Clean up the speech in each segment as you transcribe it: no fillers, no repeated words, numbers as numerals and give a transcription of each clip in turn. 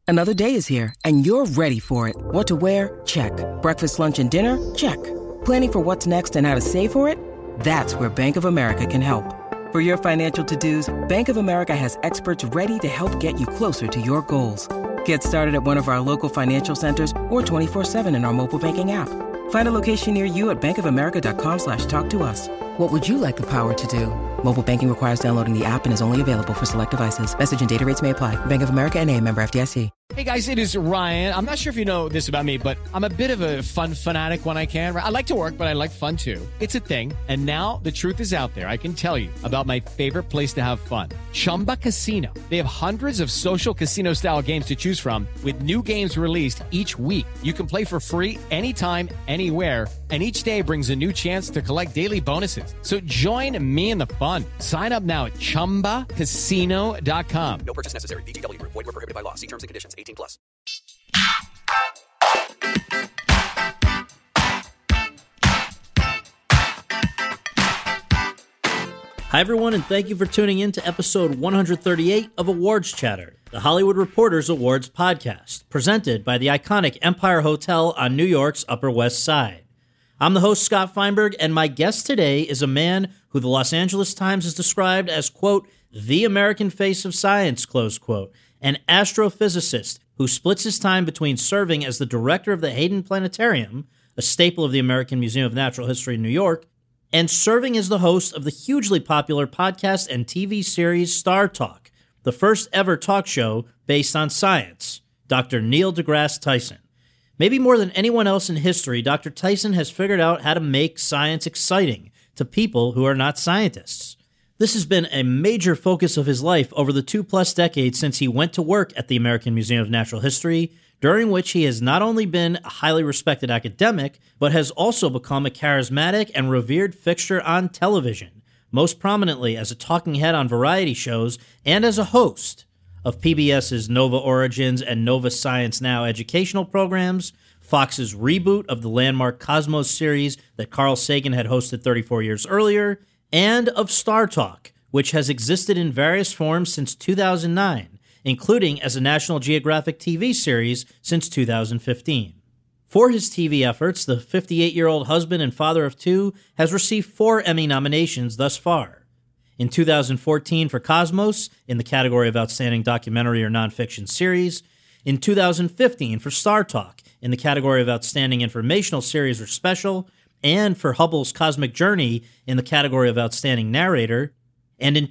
Another day is here, and you're ready for it. What to wear? Check. Breakfast, lunch, and dinner? Check. Planning for what's next and how to save for it? That's where Bank of America can help. For your financial to-dos, Bank of America has experts ready to help get you closer to your goals. Get started at one of our local financial centers or 24/7 in our mobile banking app. Find a location near you at bankofamerica.com/talktous. What would you like the power to do? Mobile banking requires downloading the app and is only available for select devices. Message and data rates may apply. Bank of America NA, member FDIC. Hey guys, it is Ryan. I'm not sure if you know this about me, but I'm a bit of a fun fanatic when I can. I like to work, but I like fun too. It's a thing. And now the truth is out there. I can tell you about my favorite place to have fun. Chumba Casino. They have hundreds of social casino style games to choose from with new games released each week. You can play for free anytime, anywhere. And each day brings a new chance to collect daily bonuses. So join me in the fun. Sign up now at ChumbaCasino.com. No purchase necessary. VGW Group. Void where prohibited by law. See terms and conditions. 18+. Hi, everyone, and thank you for tuning in to episode 138 of Awards Chatter, the Hollywood Reporters Awards podcast, presented by the iconic Empire Hotel on New York's Upper West Side. I'm the host, Scott Feinberg, and my guest today is a man who the Los Angeles Times has described as, quote, the American face of science, close quote, an astrophysicist who splits his time between serving as the director of the Hayden Planetarium, a staple of the American Museum of Natural History in New York, and serving as the host of the hugely popular podcast and TV series Star Talk, the first ever talk show based on science, Dr. Neil deGrasse Tyson. Maybe more than anyone else in history, Dr. Tyson has figured out how to make science exciting to people who are not scientists. This has been a major focus of his life over the 2+ decades since he went to work at the American Museum of Natural History, during which he has not only been a highly respected academic, but has also become a charismatic and revered fixture on television, most prominently as a talking head on variety shows and as a host of PBS's Nova Origins and Nova Science Now educational programs, Fox's reboot of the landmark Cosmos series that Carl Sagan had hosted 34 years earlier, and of Star Talk, which has existed in various forms since 2009, including as a National Geographic TV series since 2015. For his TV efforts, the 58-year-old husband and father of two has received 4 Emmy nominations thus far. In 2014 for Cosmos, in the category of Outstanding Documentary or Nonfiction Series, in 2015 for Star Talk, in the category of Outstanding Informational Series or Special, and for Hubble's Cosmic Journey in the category of Outstanding Narrator, and in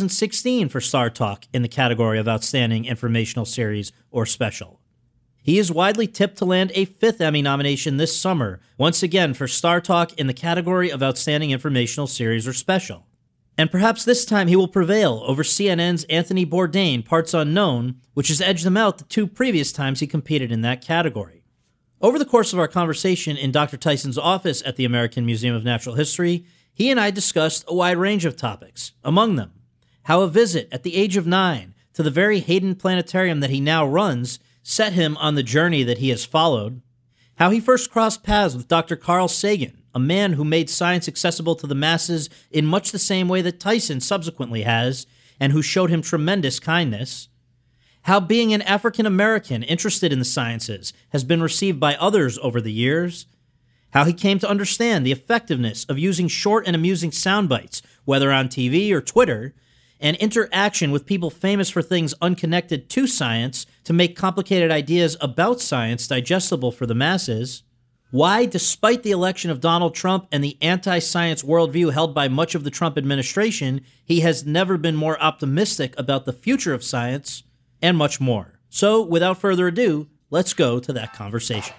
2016 for Star Talk in the category of Outstanding Informational Series or Special. He is widely tipped to land a 5th Emmy nomination this summer, once again for Star Talk in the category of Outstanding Informational Series or Special. And perhaps this time he will prevail over CNN's Anthony Bourdain, Parts Unknown, which has edged him out the 2 previous times he competed in that category. Over the course of our conversation in Dr. Tyson's office at the American Museum of Natural History, he and I discussed a wide range of topics, among them how a visit at the age of 9 to the very Hayden Planetarium that he now runs set him on the journey that he has followed, how he first crossed paths with Dr. Carl Sagan, a man who made science accessible to the masses in much the same way that Tyson subsequently has, and who showed him tremendous kindness, how being an African-American interested in the sciences has been received by others over the years, how he came to understand the effectiveness of using short and amusing sound bites, whether on TV or Twitter, and interaction with people famous for things unconnected to science to make complicated ideas about science digestible for the masses, why, despite the election of Donald Trump and the anti-science worldview held by much of the Trump administration, he has never been more optimistic about the future of science, and much more. So, without further ado, let's go to that conversation.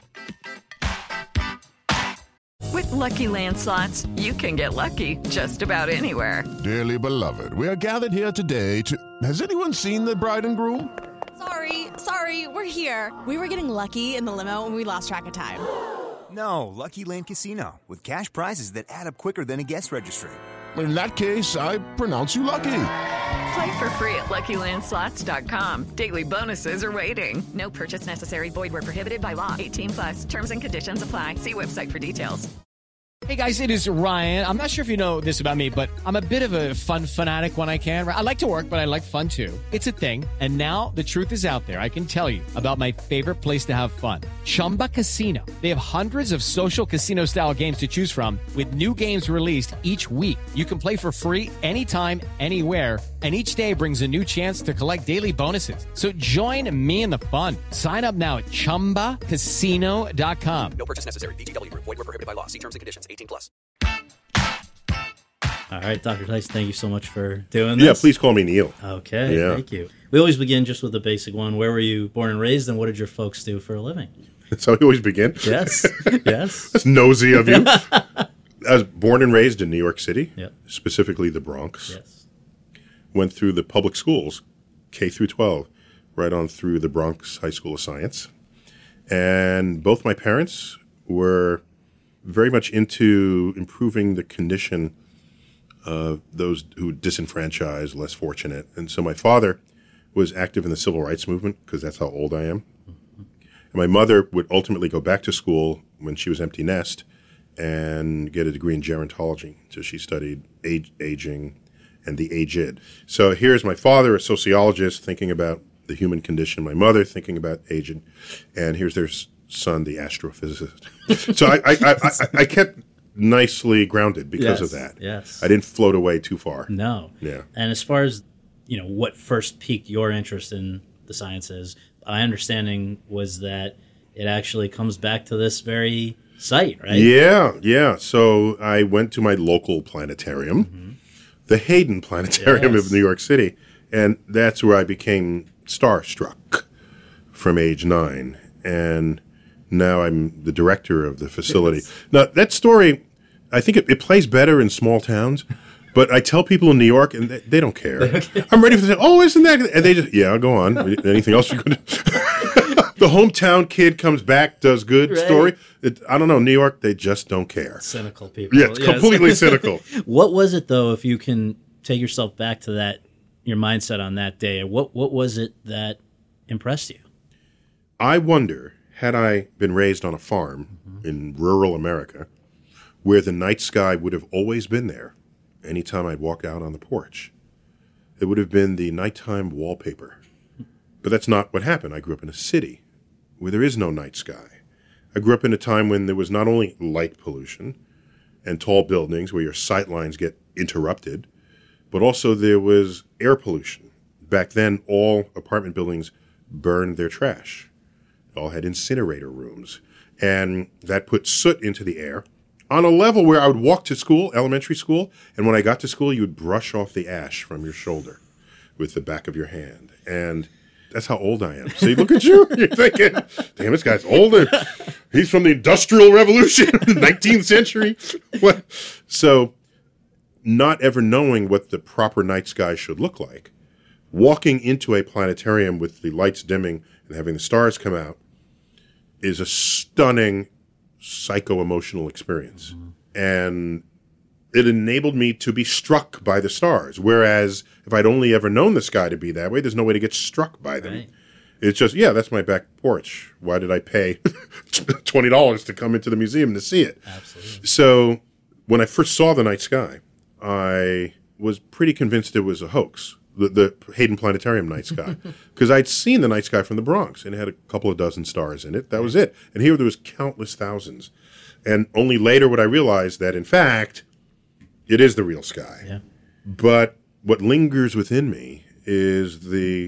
With Lucky Land Slots, you can get lucky just about anywhere. Dearly beloved, we are gathered here today to... Has anyone seen the bride and groom? Sorry, we're here. We were getting lucky in the limo and we lost track of time. No, Lucky Land Casino, with cash prizes that add up quicker than a guest registry. In that case, I pronounce you lucky. Play for free at LuckyLandSlots.com. Daily bonuses are waiting. No purchase necessary. Void where prohibited by law. 18+. Terms and conditions apply. See website for details. Hey guys, it is Ryan. I'm not sure if you know this about me, but I'm a bit of a fun fanatic when I can. I like to work, but I like fun too. It's a thing. And now the truth is out there. I can tell you about my favorite place to have fun. Chumba Casino. They have hundreds of social casino style games to choose from with new games released each week. You can play for free anytime, anywhere. And each day brings a new chance to collect daily bonuses. So join me in the fun. Sign up now at ChumbaCasino.com. No purchase necessary. VGW Group. Void where prohibited by law. See terms and conditions. 18+. All right, Dr. Tyson, thank you so much for doing this. Yeah, please call me Neil. Okay, Yeah. Thank you. We always begin just with the basic one. Where were you born and raised, and what did your folks do for a living? That's how we always begin? Yes, yes. That's nosy of you. I was born and raised in New York City, Yep. specifically the Bronx. Yes. Went through the public schools, K through 12, right on through the Bronx High School of Science. And both my parents were very much into improving the condition of those who disenfranchised, less fortunate. And so my father was active in the civil rights movement, because that's how old I am. And my mother would ultimately go back to school when she was empty nest and get a degree in gerontology. So she studied aging and the aged. So here's my father, a sociologist, thinking about the human condition, my mother thinking about aging, and here's their son, the astrophysicist. So I kept nicely grounded because of that. Yes. I didn't float away too far. No. Yeah. And as far as, what first piqued your interest in the sciences, my understanding was that it actually comes back to this very site, right? Yeah. So I went to my local planetarium, the Hayden Planetarium of New York City, and that's where I became starstruck from age 9. And now I'm the director of the facility. Yes. Now, that story, I think it plays better in small towns, but I tell people in New York, and they don't care. I'm ready for the, isn't that? And they just, yeah, go on. Anything else you could The hometown kid comes back, does good story. I don't know, New York, they just don't care. Cynical people. Yeah, completely cynical. What was it, though, if you can take yourself back to that, your mindset on that day? What was it that impressed you? I wonder, had I been raised on a farm in rural America, where the night sky would have always been there anytime I'd walk out on the porch. It would have been the nighttime wallpaper. But that's not what happened. I grew up in a city where there is no night sky. I grew up in a time when there was not only light pollution and tall buildings where your sight lines get interrupted, but also there was air pollution. Back then, all apartment buildings burned their trash. They all had incinerator rooms. And that put soot into the air on a level where I would walk to school, elementary school, and when I got to school, you would brush off the ash from your shoulder with the back of your hand. And that's how old I am. So you look at you, you're thinking, damn, this guy's older. He's from the Industrial Revolution, 19th century. What? So not ever knowing what the proper night sky should look like, walking into a planetarium with the lights dimming and having the stars come out is a stunning psycho-emotional experience. And it enabled me to be struck by the stars. Whereas if I'd only ever known the sky to be that way, there's no way to get struck by them. Right. It's just, that's my back porch. Why did I pay $20 to come into the museum to see it? Absolutely. So when I first saw the night sky, I was pretty convinced it was a hoax, the Hayden Planetarium night sky, because I'd seen the night sky from the Bronx, and it had a couple of dozen stars in it. That was it. And here there was countless thousands. And only later would I realize that, in fact, it is the real sky. Yeah. But what lingers within me is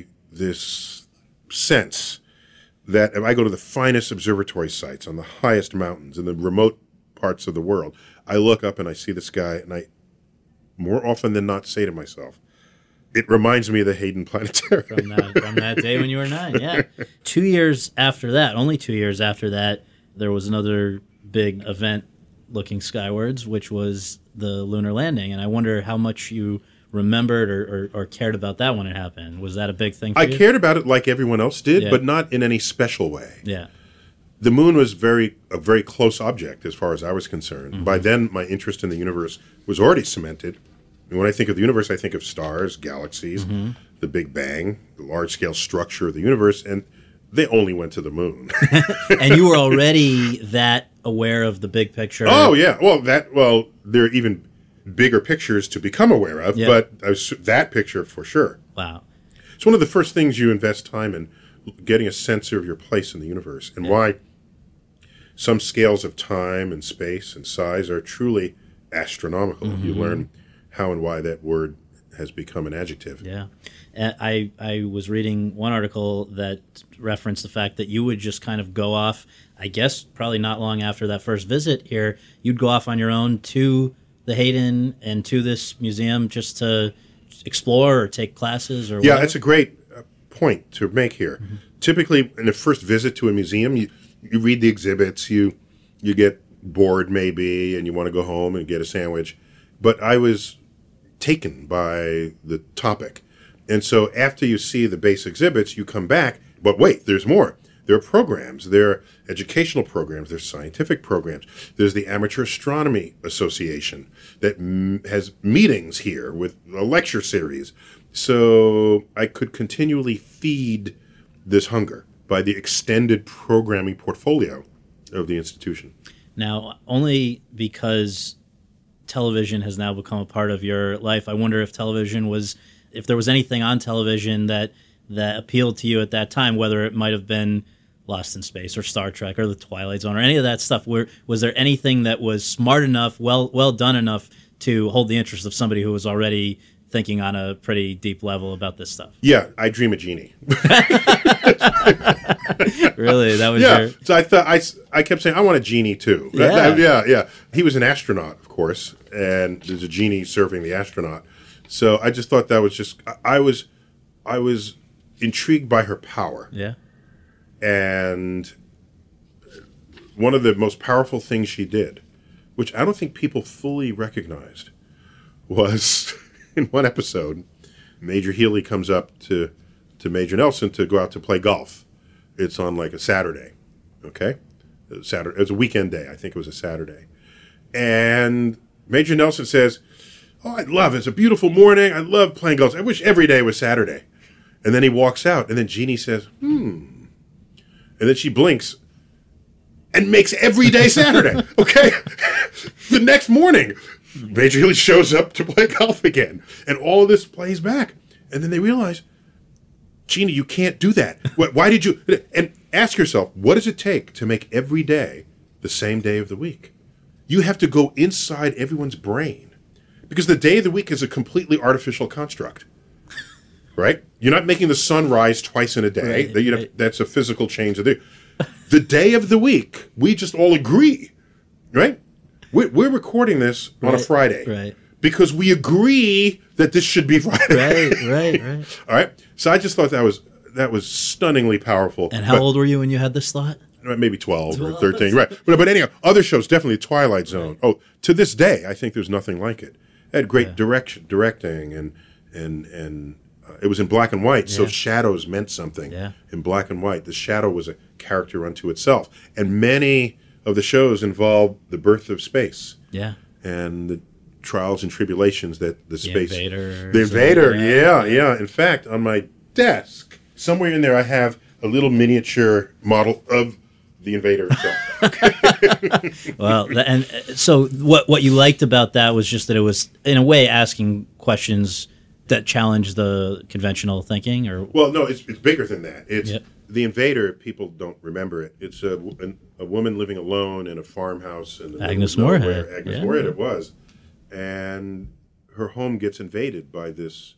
this sense that if I go to the finest observatory sites on the highest mountains in the remote parts of the world, I look up and I see the sky, and I, more often than not, say to myself, it reminds me of the Hayden Planetarium. From that day when you were 9, yeah. 2 years after that, only 2 years after that, there was another big event looking skywards, which was the lunar landing. And I wonder how much you remembered or cared about that when it happened. Was that a big thing for you? I cared about it like everyone else did, but not in any special way. Yeah. The moon was a very close object as far as I was concerned. Mm-hmm. By then, my interest in the universe was already cemented. And when I think of the universe, I think of stars, galaxies, the Big Bang, the large-scale structure of the universe, and they only went to the moon. And you were already that aware of the big picture. Oh yeah, well there are even bigger pictures to become aware of, but that picture for sure. Wow, it's one of the first things you invest time in, getting a sense of your place in the universe and why some scales of time and space and size are truly astronomical. Mm-hmm. You learn how and why that word has become an adjective. Yeah. I was reading one article that referenced the fact that you would just kind of go off, I guess probably not long after that first visit here, you'd go off on your own to the Hayden and to this museum just to explore or take classes or whatever. Yeah, that's a great point to make here. Mm-hmm. Typically, in the first visit to a museum, you read the exhibits, you get bored maybe, and you want to go home and get a sandwich. But I was taken by the topic. And so after you see the base exhibits, you come back, but wait, there's more. There are programs, there are educational programs, there's scientific programs. There's the Amateur Astronomy Association that has meetings here with a lecture series. So I could continually feed this hunger by the extended programming portfolio of the institution. Now, only because television has now become a part of your life, I wonder if if there was anything on television that appealed to you at that time, whether it might have been Lost in Space or Star Trek or The Twilight Zone or any of that stuff. Was there anything that was smart enough, well done enough to hold the interest of somebody who was already thinking on a pretty deep level about this stuff? Yeah, I Dream a Genie. Really? That was So I thought I kept saying I want a genie too. Yeah. He was an astronaut, of course, and there's a genie serving the astronaut. So I just thought that was just I was intrigued by her power. Yeah. And one of the most powerful things she did, which I don't think people fully recognized, was in one episode, Major Healy comes up to Major Nelson to go out to play golf. It's on like a Saturday, okay? It was a weekend day. I think it was a Saturday. And Major Nelson says, "Oh, it's a beautiful morning. I love playing golf. I wish every day was Saturday." And then he walks out, and then Jeannie says, And then she blinks and makes every day Saturday, okay? The next morning, Major Healy shows up to play golf again. And all of this plays back. And then they realize, Jeannie, you can't do that. Why did you? And ask yourself, what does it take to make every day the same day of the week? You have to go inside everyone's brain. Because the day of the week is a completely artificial construct. Right? You're not making the sun rise twice in a day. Right. That's a physical change. The day of the week, we just all agree. Right? We're recording this on a Friday. Right. Because we agree that this should be Friday. Right. All right? So I just thought that was stunningly powerful. And how old were you when you had this thought? Maybe 12 or 13. Right. But anyhow, other shows, definitely Twilight Zone. Right. Oh, to this day, I think there's nothing like it. It had great directing and it was in black and white, so shadows meant something. Yeah. In black and white, the shadow was a character unto itself. And many of the shows involved the birth of space. Yeah. And the trials and tribulations that the space... The Invader, yeah. In fact, on my desk, somewhere in there, I have a little miniature model of the Invader itself. Well, and so what you liked about that was just that it was, in a way, asking questions that challenge the conventional thinking, or well, no, it's bigger than that. It's the Invader. People don't remember it. It's a woman living alone in a farmhouse in the Agnes Moorehead. Moorehead it was, and her home gets invaded by this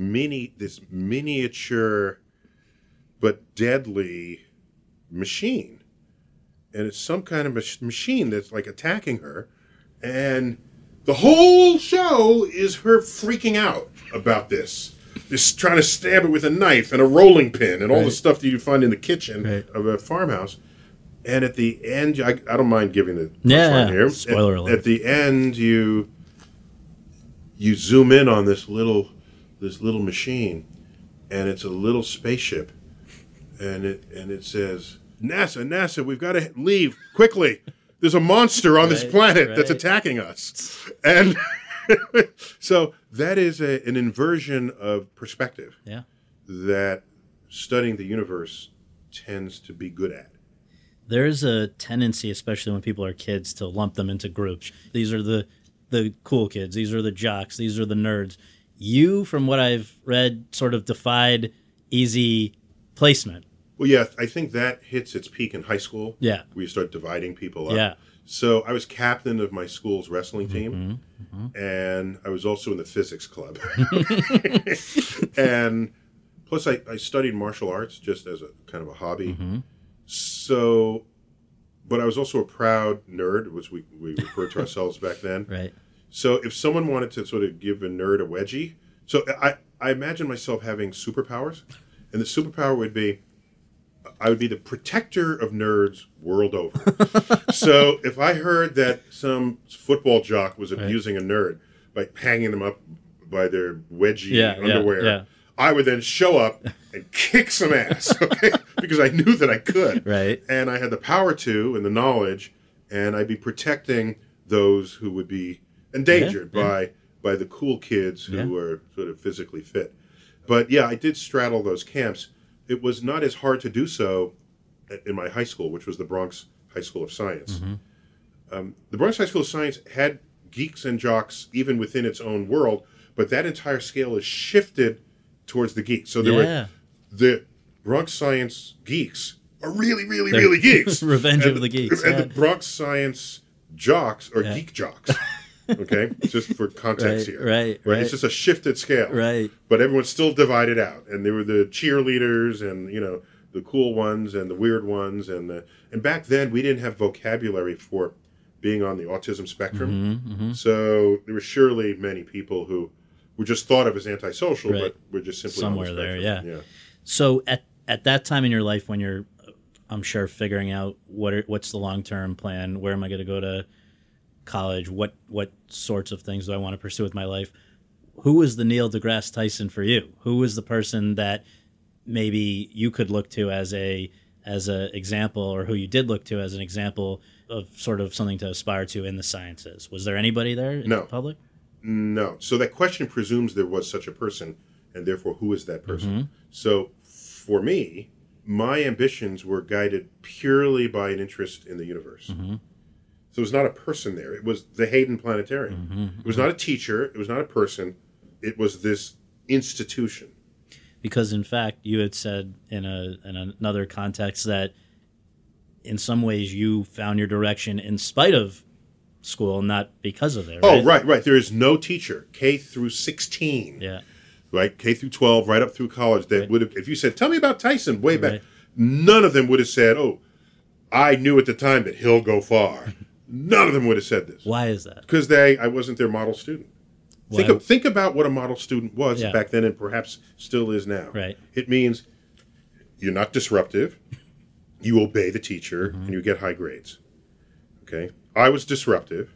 miniature but deadly machine, and it's some kind of machine that's like attacking her, and the whole show is her freaking out about this. Just trying to stab it with a knife and a rolling pin and all the stuff that you find in the kitchen of a farmhouse. And at the end, I don't mind giving the punchline here. Spoiler alert. At the end, you zoom in on this little machine, and it's a little spaceship, and it says, NASA, we've got to leave quickly. There's a monster on this planet that's attacking us. And so that is an inversion of perspective that studying the universe tends to be good at. There's a tendency, especially when people are kids, to lump them into groups. These are the cool kids. These are the jocks. These are the nerds. You, from what I've read, sort of defied easy placement. Well, yeah, I think that hits its peak in high school. Yeah. Where you start dividing people up. Yeah. So I was captain of my school's wrestling team, and I was also in the physics club. And plus, I studied martial arts just as a kind of a hobby. So, but I was also a proud nerd, which we referred to ourselves back then. Right. So if someone wanted to sort of give a nerd a wedgie, so I imagine myself having superpowers, and the superpower would be, I would be the protector of nerds world over. So if I heard that some football jock was abusing a nerd by hanging them up by their wedgie underwear, I would then show up and kick some ass, okay? Because I knew that I could. Right. And I had the power to and the knowledge, and I'd be protecting those who would be endangered by the cool kids who were sort of physically fit. But yeah, I did straddle those camps. It was not as hard to do so in my high school, which was the Bronx High School of Science. The Bronx High School of Science had geeks and jocks even within its own world, but that entire scale is shifted towards the geeks. So there were the Bronx Science geeks are really, really, really geeks. Revenge of the geeks. And the Bronx Science jocks are geek jocks. Okay, just for context here. Right. It's just a shifted scale. Right. But everyone's still divided out, and there were the cheerleaders, and the cool ones, and the weird ones, and back then we didn't have vocabulary for being on the autism spectrum. So there were surely many people who were just thought of as antisocial, but were just simply somewhere on the there. spectrum. Yeah. So at that time in your life, when you're, I'm sure, figuring out what's the long-term plan, where am I going to go to college, what sorts of things do I want to pursue with my life, who was the Neil deGrasse Tyson for you? Who was the person that maybe you could look to as a example, or who you did look to as an example of sort of something to aspire to in the sciences? Was there anybody there in the public? No. So that question presumes there was such a person, and therefore who is that person? So for me, my ambitions were guided purely by an interest in the universe. So it was not a person there. It was the Hayden Planetarium. It was not a teacher. It was not a person. It was this institution. Because, in fact, you had said in another context that in some ways you found your direction in spite of school, not because of it. Right? Oh, right. There is no teacher, K through 16. Yeah. Right, K through 12, right up through college, that would have, if you said, tell me about Tyson way back, none of them would have said, oh, I knew at the time that he'll go far. None of them would have said this. Why is that? Because I wasn't their model student. Think about what a model student was back then, and perhaps still is now. Right. It means you're not disruptive, you obey the teacher, and you get high grades. Okay? I was disruptive.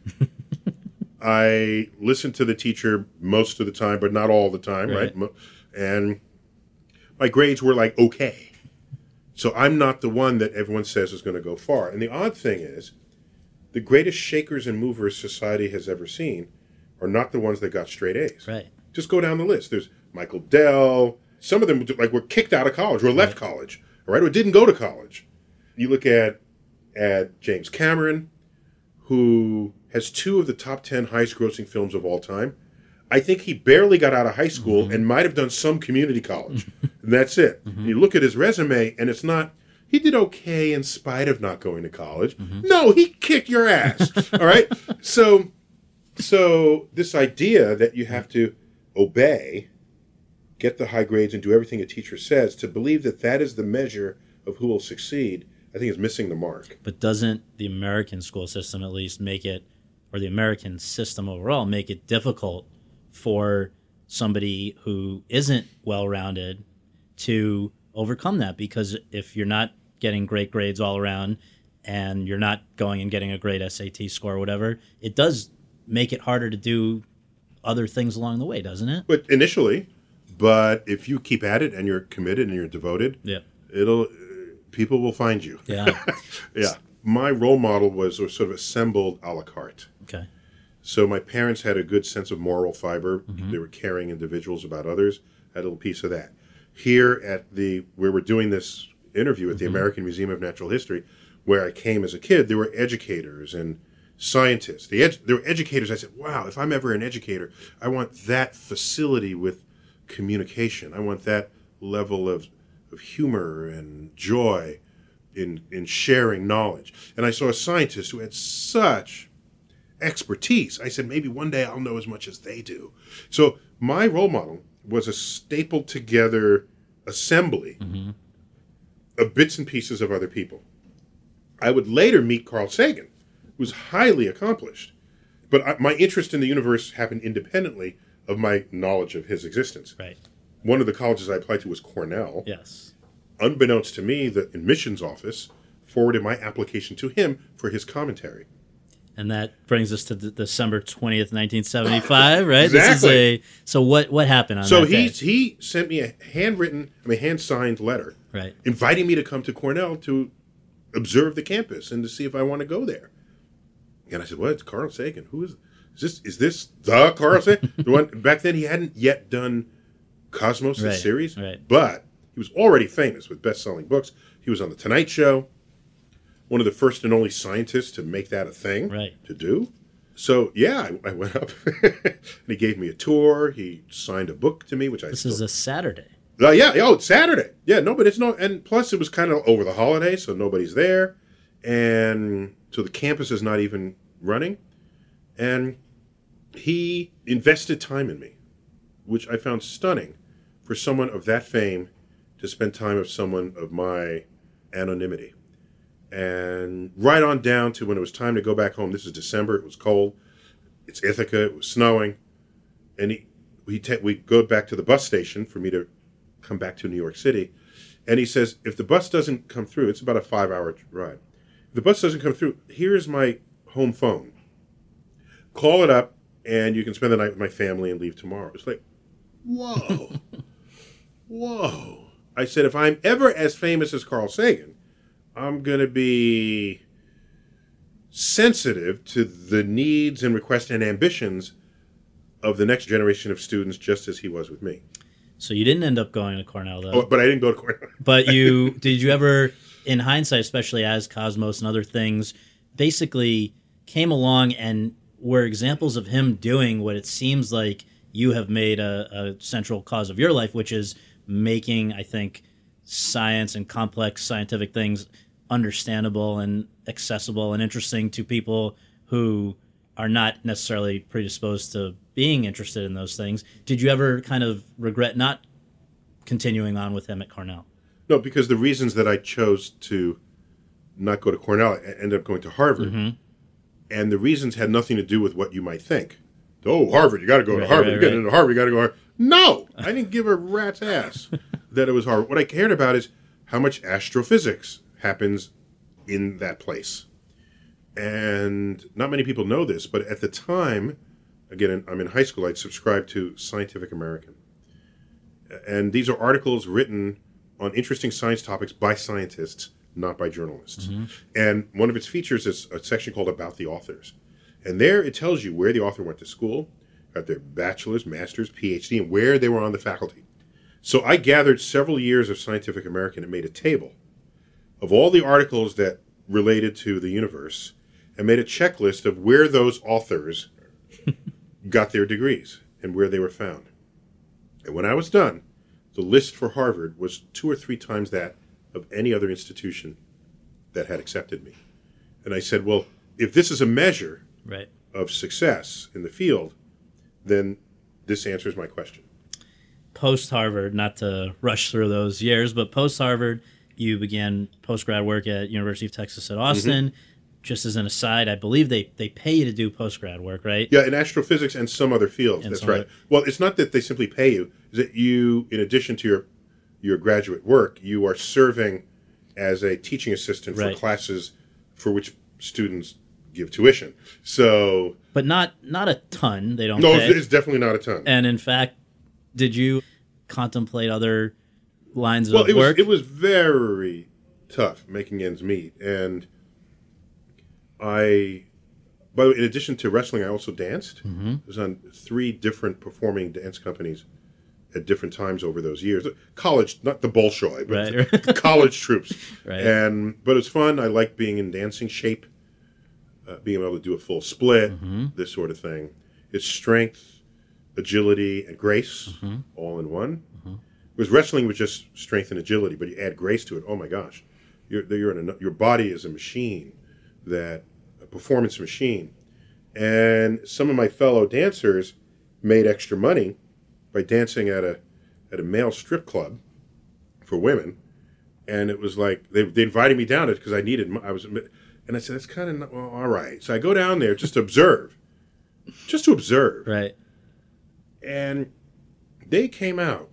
I listened to the teacher most of the time, but not all the time, right? And my grades were like okay. So I'm not the one that everyone says is going to go far. And the odd thing is, the greatest shakers and movers society has ever seen are not the ones that got straight A's. Right. Just go down the list. There's Michael Dell. Some of them were kicked out of college or left college, all right, or didn't go to college. You look at James Cameron, who has 2 of the top 10 highest grossing films of all time. I think he barely got out of high school and might have done some community college. And that's it. You look at his resume, and it's not, he did okay in spite of not going to college. No, he kicked your ass. All right? So this idea that you have to obey, get the high grades, and do everything a teacher says, to believe that that is the measure of who will succeed, I think is missing the mark. But doesn't the American school system at least make it, or the American system overall, make it difficult for somebody who isn't well-rounded to overcome that? Because if you're not getting great grades all around and you're not going and getting a great SAT score or whatever, it does make it harder to do other things along the way, doesn't it? But initially, if you keep at it and you're committed and you're devoted, people will find you. Yeah. Yeah. My role model was sort of assembled a la carte. Okay. So my parents had a good sense of moral fiber. They were caring individuals about others. I had a little piece of that. Here at where we're doing this interview at the American Museum of Natural History, where I came as a kid, there were educators and scientists. There were educators. I said, wow, if I'm ever an educator, I want that facility with communication. I want that level of humor and joy in sharing knowledge. And I saw a scientist who had such expertise. I said, maybe one day I'll know as much as they do. So my role model was a stapled together assembly of bits and pieces of other people. I would later meet Carl Sagan, who was highly accomplished. But my interest in the universe happened independently of my knowledge of his existence. Right. One of the colleges I applied to was Cornell. Yes. Unbeknownst to me, the admissions office forwarded my application to him for his commentary. And that brings us to December 20th, 1975, right? Exactly. So what happened on so that day? he sent me a hand-signed letter, right, inviting me to come to Cornell to observe the campus and to see if I want to go there. And I said, "What? It's Carl Sagan. Who is this? Is this the Carl Sagan? The one back then? He hadn't yet done Cosmos, the series, but he was already famous with best-selling books. He was on the Tonight Show, one of the first and only scientists to make that a thing to do. So yeah, I went up, and he gave me a tour. He signed a book to me, which I. This is a Saturday. It's Saturday. Yeah, no, but it's no, and plus it was kind of over the holidays, so nobody's there, and so the campus is not even running, and he invested time in me, which I found stunning for someone of that fame to spend time with someone of my anonymity. And right on down to when it was time to go back home. This is December. It was cold. It's Ithaca. It was snowing. And we go back to the bus station for me to come back to New York City. And he says, if the bus doesn't come through, it's about a 5-hour ride. If the bus doesn't come through, here's my home phone. Call it up, and you can spend the night with my family and leave tomorrow. It's like, whoa. Whoa. I said, if I'm ever as famous as Carl Sagan, I'm going to be sensitive to the needs and requests and ambitions of the next generation of students, just as he was with me. So you didn't end up going to Cornell, though. Oh, but I didn't go to Cornell. But did you ever, in hindsight, especially as Cosmos and other things, basically came along and were examples of him doing what it seems like you have made a central cause of your life, which is making, I think, science and complex scientific things understandable and accessible and interesting to people who are not necessarily predisposed to being interested in those things. Did you ever kind of regret not continuing on with him at Cornell? No, because the reasons that I chose to not go to Cornell, I ended up going to Harvard. And the reasons had nothing to do with what you might think. Oh, Harvard, you got to go to Harvard. You get into Harvard, you got to go to Harvard. No, I didn't give a rat's ass that it was Harvard. What I cared about is how much astrophysics happens in that place. And not many people know this, but at the time, again, I'm in high school, I'd subscribed to Scientific American. And these are articles written on interesting science topics by scientists, not by journalists. And one of its features is a section called About the Authors. And there it tells you where the author went to school, got their bachelor's, master's, PhD, and where they were on the faculty. So I gathered several years of Scientific American and made a table of all the articles that related to the universe and made a checklist of where those authors got their degrees and where they were found. And when I was done, the list for Harvard was 2 or 3 times that of any other institution that had accepted me. And I said, well, if this is a measure of success in the field, then this answers my question. Post-Harvard, not to rush through those years, but post-Harvard, you began post-grad work at University of Texas at Austin. Just as an aside, I believe they pay you to do post-grad work, right? Yeah, in astrophysics and some other fields. That's right. Well, it's not that they simply pay you. It's that you, in addition to your graduate work, you are serving as a teaching assistant for classes for which students give tuition. So, but not a ton. They don't. No, pay. It's definitely not a ton. And in fact, did you contemplate other lines of work? Well, it was very tough making ends meet, and by the way, in addition to wrestling, I also danced. I was on 3 different performing dance companies at different times over those years. College, not the Bolshoi, but Right. college troops. Right. But it's fun. I like being in dancing shape, being able to do a full split, this sort of thing. It's strength, agility, and grace all in one. Whereas wrestling was just strength and agility, but you add grace to it. Oh my gosh, your body is a machine, a performance machine. And some of my fellow dancers made extra money by dancing at a male strip club for women, and it was like they invited me down because I said that's kind of all right. So I go down there just to observe, Right. And they came out.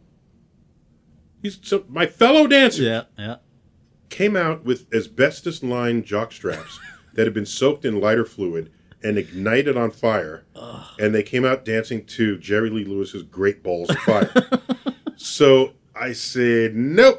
So my fellow dancers came out with asbestos-lined jock straps that had been soaked in lighter fluid and ignited on fire, and they came out dancing to Jerry Lee Lewis's Great Balls of Fire. So I said, nope.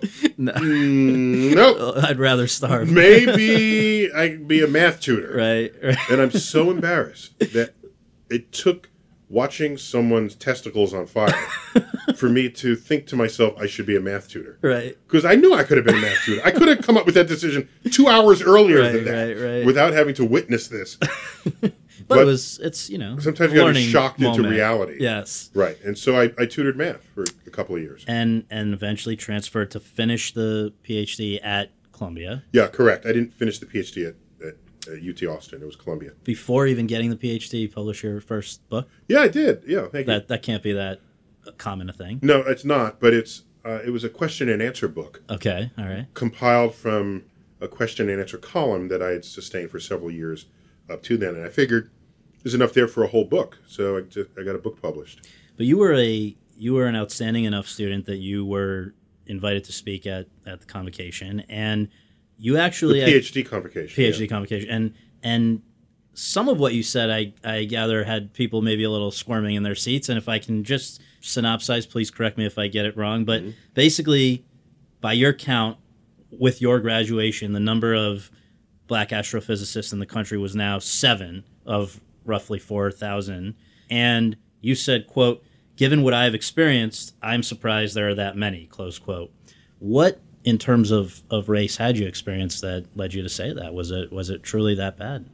Nope. I'd rather starve. Maybe I can be a math tutor. Right. And I'm so embarrassed that it took watching someone's testicles on fire for me to think to myself I should be a math tutor. Right. Because I knew I could have been a math tutor. I could have come up with that decision 2 hours earlier than that without having to witness this. But it's sometimes you got to be shocked into reality. Yes. Right. And so I tutored math for a couple of years. And eventually transferred to finish the PhD at Columbia. Yeah, correct. I didn't finish the PhD at UT Austin. It was Columbia. Before even getting the PhD, you published your first book? Yeah, I did. Yeah, thank you. That can't be that common a thing. No, it's not, but it was a question and answer book. Okay, all right. Compiled from a question and answer column that I had sustained for several years up to then. And I figured there's enough there for a whole book. So I got a book published. But you were an outstanding enough student that you were invited to speak at the convocation, and you actually the PhD convocation. PhD convocation, and some of what you said, I gather, had people maybe a little squirming in their seats. And if I can just synopsize, please correct me if I get it wrong. But basically, by your count, with your graduation, the number of black astrophysicists in the country was now 7 of roughly 4,000. And you said, quote, "Given what I've experienced, I'm surprised there are that many," close quote. What, in terms of race, had you experienced that led you to say that? Was it truly that bad?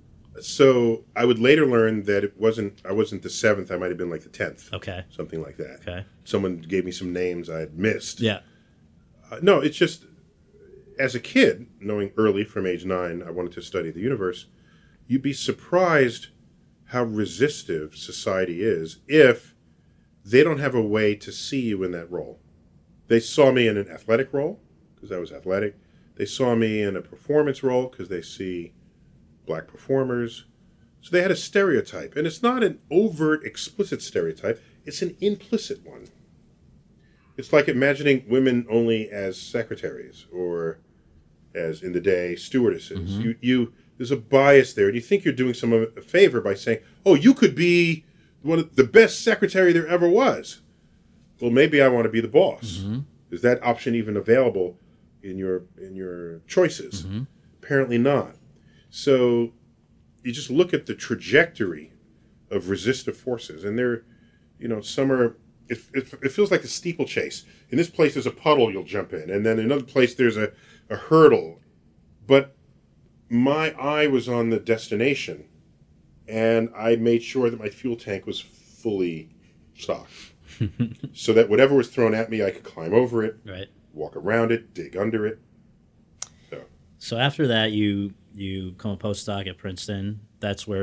So I would later learn that I wasn't the 7th. I might have been like the 10th. Okay. Something like that. Okay. Someone gave me some names I had missed. Yeah. No, it's just, as a kid, knowing early from age 9, I wanted to study the universe, you'd be surprised how resistive society is if they don't have a way to see you in that role. They saw me in an athletic role, because I was athletic. They saw me in a performance role, because they see black performers. So they had a stereotype. And it's not an overt, explicit stereotype. It's an implicit one. It's like imagining women only as secretaries or, as in the day, stewardesses. There's a bias there. And you think you're doing someone a favor by saying, oh, you could be one of the best secretary there ever was. Well, maybe I want to be the boss. Is that option even available in your choices? Apparently not. So you just look at the trajectory of resistive forces, and they're, some are. It feels like a steeplechase. In this place, there's a puddle you'll jump in, and then in another place there's a hurdle. But my eye was on the destination, and I made sure that my fuel tank was fully stocked. So that whatever was thrown at me, I could climb over it, walk around it, dig under it. So after that, you become a postdoc at Princeton. That's where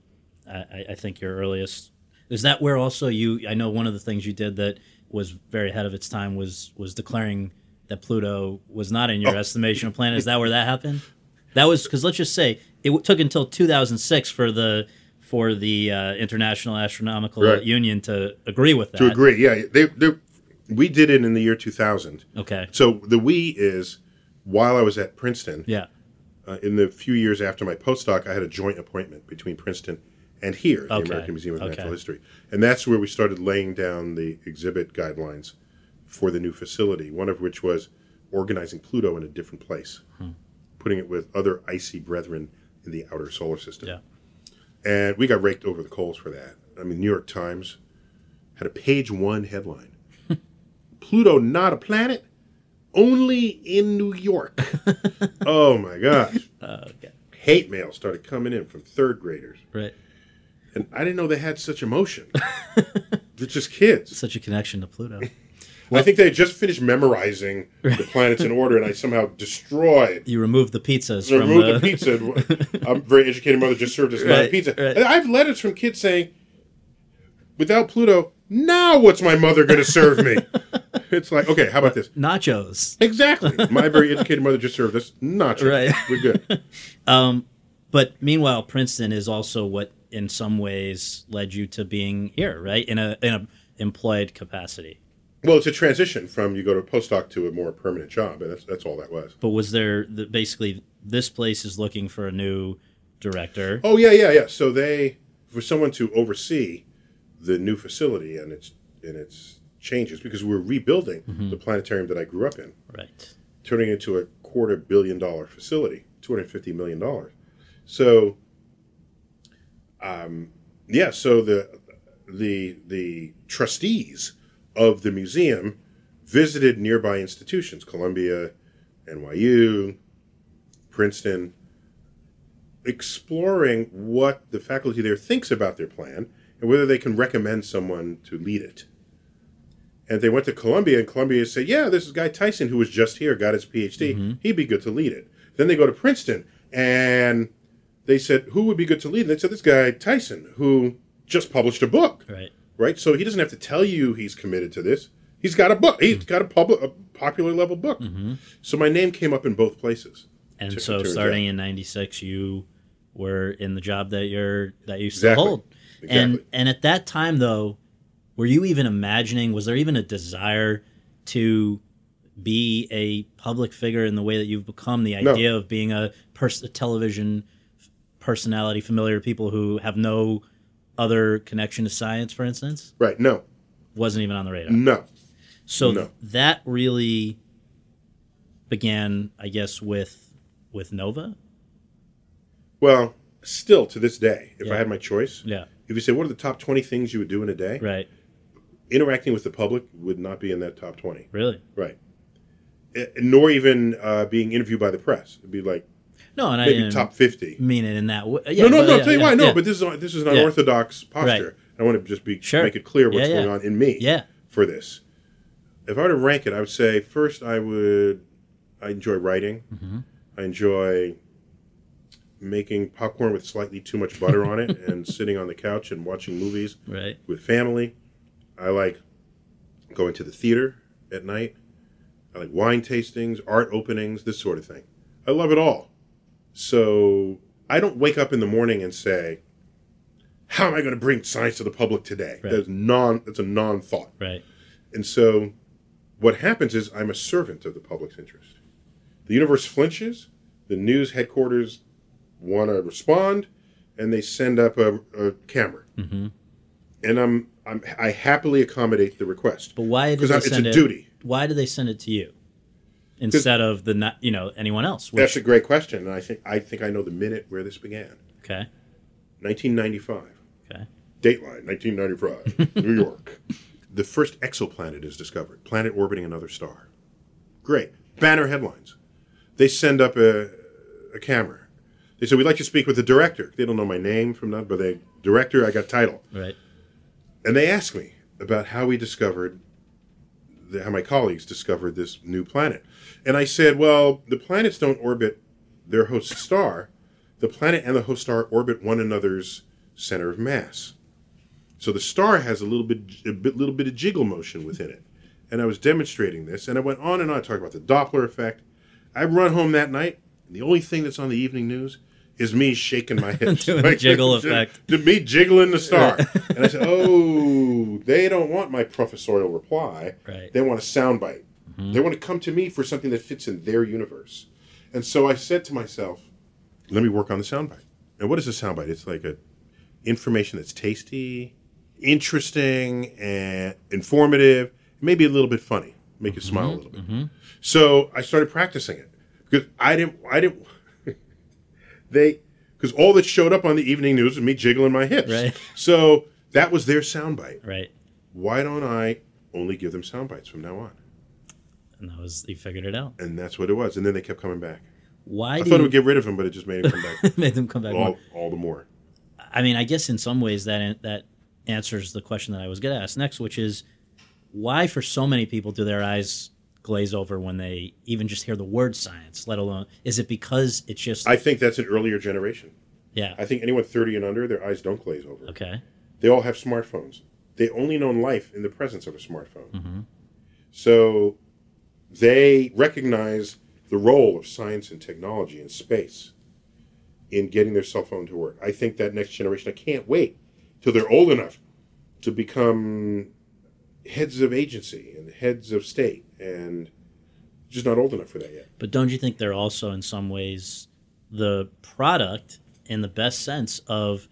I think your earliest. Is that where also I know one of the things you did that was very ahead of its time was declaring that Pluto was not in your estimation of planet. Is that where that happened? That was because, let's just say, it took until 2006 for the International Astronomical Union to agree with that. To agree, yeah. We did it in the year 2000. Okay. So the we is, while I was at Princeton, in the few years after my postdoc, I had a joint appointment between Princeton and here, the American Museum of Natural History. And that's where we started laying down the exhibit guidelines for the new facility, one of which was organizing Pluto in a different place, putting it with other icy brethren in the outer solar system. Yeah. And we got raked over the coals for that. I mean, New York Times had a page 1 headline. Pluto not a planet? Only in New York. Oh, my gosh. Okay. Hate mail started coming in from third graders. Right. And I didn't know they had such emotion. They're just kids. Such a connection to Pluto. I think they had just finished memorizing the planets in order, and I somehow destroyed. You removed the pizzas Removed the pizza. I'm a very educated mother, just served us a pizza. Right. And I have letters from kids saying, without Pluto, now what's my mother going to serve me? It's like, okay, how about this? Nachos. Exactly. My very educated mother just served us nachos. Right. We're good. But meanwhile, Princeton is also what, in some ways, led you to being here, right? In a employed capacity. Well, it's a transition from you go to a postdoc to a more permanent job, and that's all that was. But was there basically this place is looking for a new director? Oh yeah. So for someone to oversee the new facility and its changes, because we're rebuilding the planetarium that I grew up in, Right. turning it into a $250 million facility, $250 million. So, so the trustees of the museum visited nearby institutions, Columbia, NYU, Princeton, exploring what the faculty there thinks about their plan and whether they can recommend someone to lead it. And they went to Columbia, and Columbia said, yeah, this is Guy Tyson, who was just here, got his PhD. He'd be good to lead it. Then they go to Princeton, and they said, who would be good to lead? And they said, this guy Tyson, who just published a book. Right? So he doesn't have to tell you he's committed to this. He's got a book. He's got a popular level book. So my name came up in both places. And so starting in 96, you were in the job that you still hold. Exactly. And at that time, though, were you even imagining, was there even a desire to be a public figure in the way that you've become? The idea of being a television personality familiar to people who have no other connection to science, for instance? Right, no. Wasn't even on the radar? No. So that really began, I guess, with Nova? Well, still to this day, if I had my choice, if you say, what are the top 20 things you would do in a day? Right. Interacting with the public would not be in that top 20. Really? Right. Nor even being interviewed by the press. It'd be like, maybe top 50. Mean it in that way. I'll tell you why. No, but this is an unorthodox posture. Right. I want to just make it clear what's going on in me for this. If I were to rank it, I would say first I enjoy writing. I enjoy making popcorn with slightly too much butter on it and sitting on the couch and watching movies with family. I like going to the theater at night. I like wine tastings, art openings, this sort of thing. I love it all. So I don't wake up in the morning and say, how am I going to bring science to the public today? Right. That's a non-thought. Right. And so what happens is I'm a servant of the public's interest. The universe flinches, the news headquarters want to respond, and they send up a camera. And I happily accommodate the request. But why did they send it? It's a duty. Why did they send it to you instead of anyone else? That's a great question, and I think I know the minute where this began. Okay. 1995. Okay. Dateline, 1995, New York. The first exoplanet is discovered, planet orbiting another star. Great. Banner headlines. They send up a camera. They say, we'd like to speak with the director. They don't know my name from that, but director, I got title. Right. And they asked me about how how my colleagues discovered this new planet. And I said, well, the planets don't orbit their host star. The planet and the host star orbit one another's center of mass. So the star has a little bit of jiggle motion within it. And I was demonstrating this, and I went on and on talking about the Doppler effect. I run home that night, and the only thing that's on the evening news is me shaking my hips. Doing the jiggle effect. To me jiggling the star. And I said, they don't want my professorial reply. Right. They want a soundbite. They want to come to me for something that fits in their universe. And so I said to myself, let me work on the soundbite. And what is a soundbite? It's like information that's tasty, interesting, and informative, maybe a little bit funny, make you smile a little bit. So I started practicing it because because all that showed up on the evening news was me jiggling my hips. Right. So that was their soundbite. Right. Why don't I only give them soundbites from now on? And you figured it out. And that's what it was. And then they kept coming back. Why? I thought it would get rid of him, but it just made him come back. Made them come back all the more. I mean, I guess in some ways that answers the question that I was going to ask next, which is why for so many people do their eyes glaze over when they even just hear the word science, let alone, is it because it's just... I think that's an earlier generation. Yeah. I think anyone 30 and under, their eyes don't glaze over. Okay. They all have smartphones. They only know life in the presence of a smartphone. Mm-hmm. So they recognize the role of science and technology and space in getting their cell phone to work. I think that next generation, I can't wait till they're old enough to become heads of agency and heads of state, and just not old enough for that yet. But don't you think they're also in some ways the product, in the best sense, of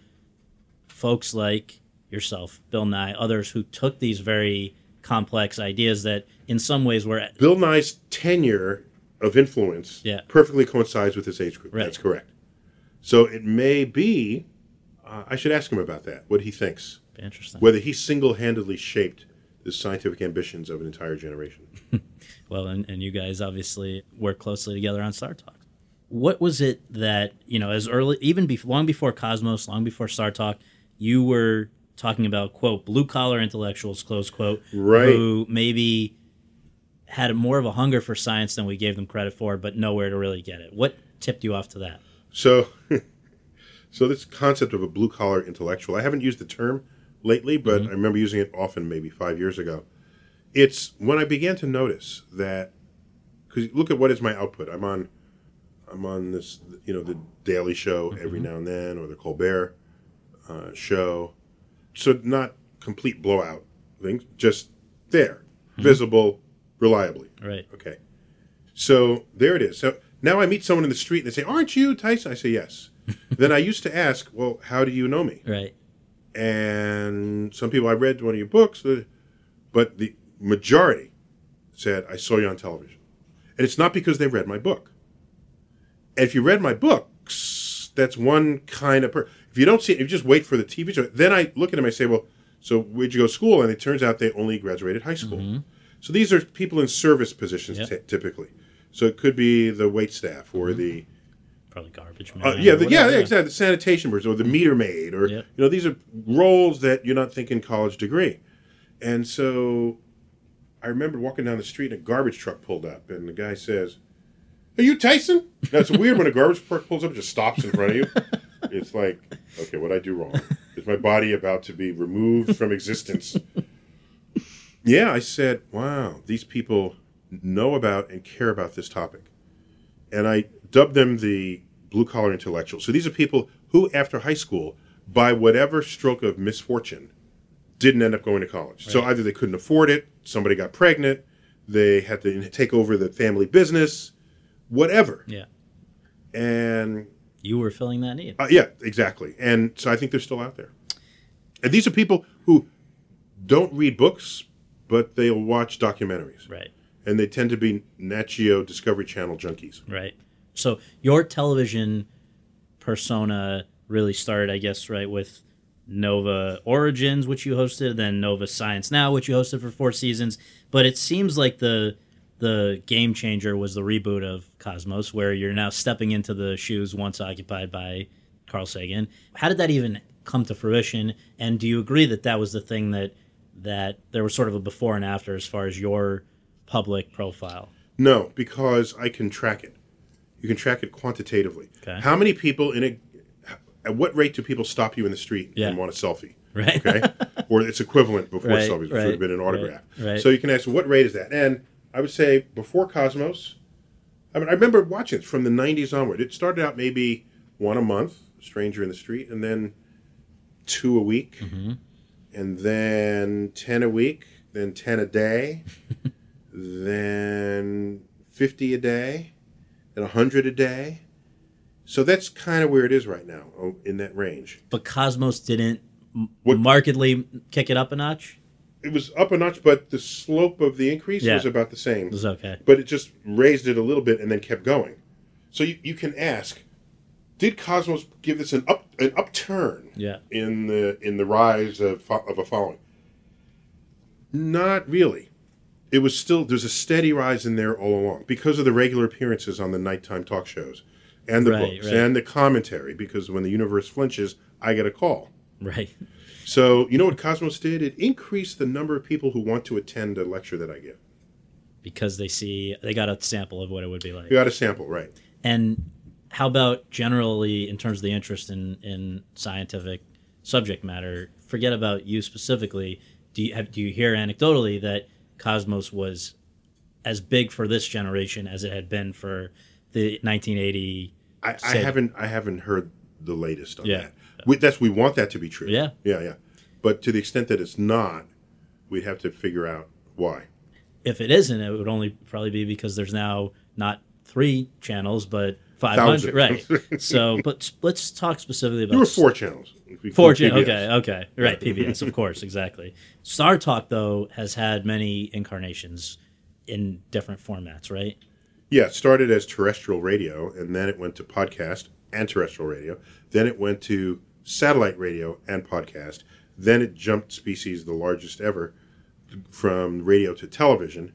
folks like yourself, Bill Nye, others who took these very complex ideas that in some ways were... Bill Nye's tenure of influence perfectly coincides with his age group. Right. That's correct. So it may be, I should ask him about that, what he thinks. Interesting. Whether he single-handedly shaped the scientific ambitions of an entire generation. Well, and you guys obviously work closely together on Star Talk. What was it that, as early, even long before Cosmos, long before Star Talk, you were talking about, quote, blue-collar intellectuals, close quote, right, who maybe had more of a hunger for science than we gave them credit for, but nowhere to really get it. What tipped you off to that? So this concept of a blue-collar intellectual, I haven't used the term lately, but I remember using it often maybe 5 years ago. It's when I began to notice that, because look at what is my output. I'm on this, the Daily Show every now and then, or the Colbert Show. So not complete blowout things, just there, visible, reliably. Right. Okay. So there it is. So now I meet someone in the street and they say, "Aren't you Tyson?" I say, "Yes." Then I used to ask, "Well, how do you know me?" Right. And some people, I read one of your books, but the majority said, "I saw you on television." And it's not because they read my book. And if you read my books, that's one kind of if you don't see it, if you just wait for the TV show, then I look at them and I say, "Well, so where'd you go to school?" And it turns out they only graduated high school. Mm-hmm. So these are people in service positions typically. So it could be the wait staff or the... Probably garbage man. Exactly. The sanitation person or the meter maid or, these are roles that you're not thinking college degree. And so I remember walking down the street and a garbage truck pulled up and the guy says, "Are you Tyson?" Now, it's weird when a garbage truck pulls up and just stops in front of you. It's like, okay, what'd I do wrong? Is my body about to be removed from existence? Yeah, I said, wow, these people know about and care about this topic. And I dubbed them the blue-collar intellectuals. So these are people who, after high school, by whatever stroke of misfortune, didn't end up going to college. Right. So either they couldn't afford it, somebody got pregnant, they had to take over the family business, whatever. Yeah. And... you were filling that need. Yeah, exactly. And so I think they're still out there. And these are people who don't read books, but they'll watch documentaries. Right. And they tend to be Nat Geo Discovery Channel junkies. Right. So your television persona really started, I guess, right, with Nova Origins, which you hosted, then Nova Science Now, which you hosted for 4 seasons. But it seems like the game changer was the reboot of Cosmos, where you're now stepping into the shoes once occupied by Carl Sagan. How did that even come to fruition? And do you agree that that was the thing that there was sort of a before and after as far as your public profile? No, because I can track it. You can track it quantitatively. Okay. How many people at what rate do people stop you in the street and want a selfie? Right. Okay. Or its equivalent before selfies, which would have been an autograph. Right. So you can ask, what rate is that? And I would say before Cosmos, I remember watching it from the 90s onward. It started out maybe 1 a month, Stranger in the Street, and then 2 a week, and then 10 a week, then 10 a day, then 50 a day, then 100 a day. So that's kind of where it is right now, in that range. But Cosmos didn't markedly kick it up a notch? It was up a notch, but the slope of the increase was about the same. It was okay. But it just raised it a little bit and then kept going. So you can ask, did Cosmos give this an upturn in the rise of a following? Not really. it was still, there's a steady rise in there all along because of the regular appearances on the nighttime talk shows and the books and the commentary, because when the universe flinches, I get a call. Right. So, you know what Cosmos did? It increased the number of people who want to attend a lecture that I give. Because they got a sample of what it would be like. You got a sample, right. And how about generally in terms of the interest in scientific subject matter? Forget about you specifically. Do you hear anecdotally that Cosmos was as big for this generation as it had been for the 1980? I haven't heard the latest on that. We want that to be true. Yeah. But to the extent that it's not, we'd have to figure out why. If it isn't, it would only probably be because there's now not 3 channels, but 500. Right. So, but let's talk specifically about... There were 4 channels. 4 channels. Okay. Right, PBS, of course, exactly. Star Talk, though, has had many incarnations in different formats, right? Yeah, it started as terrestrial radio, and then it went to podcast and terrestrial radio. Then it went to satellite radio and podcast. Then it jumped species, the largest ever, from radio to television.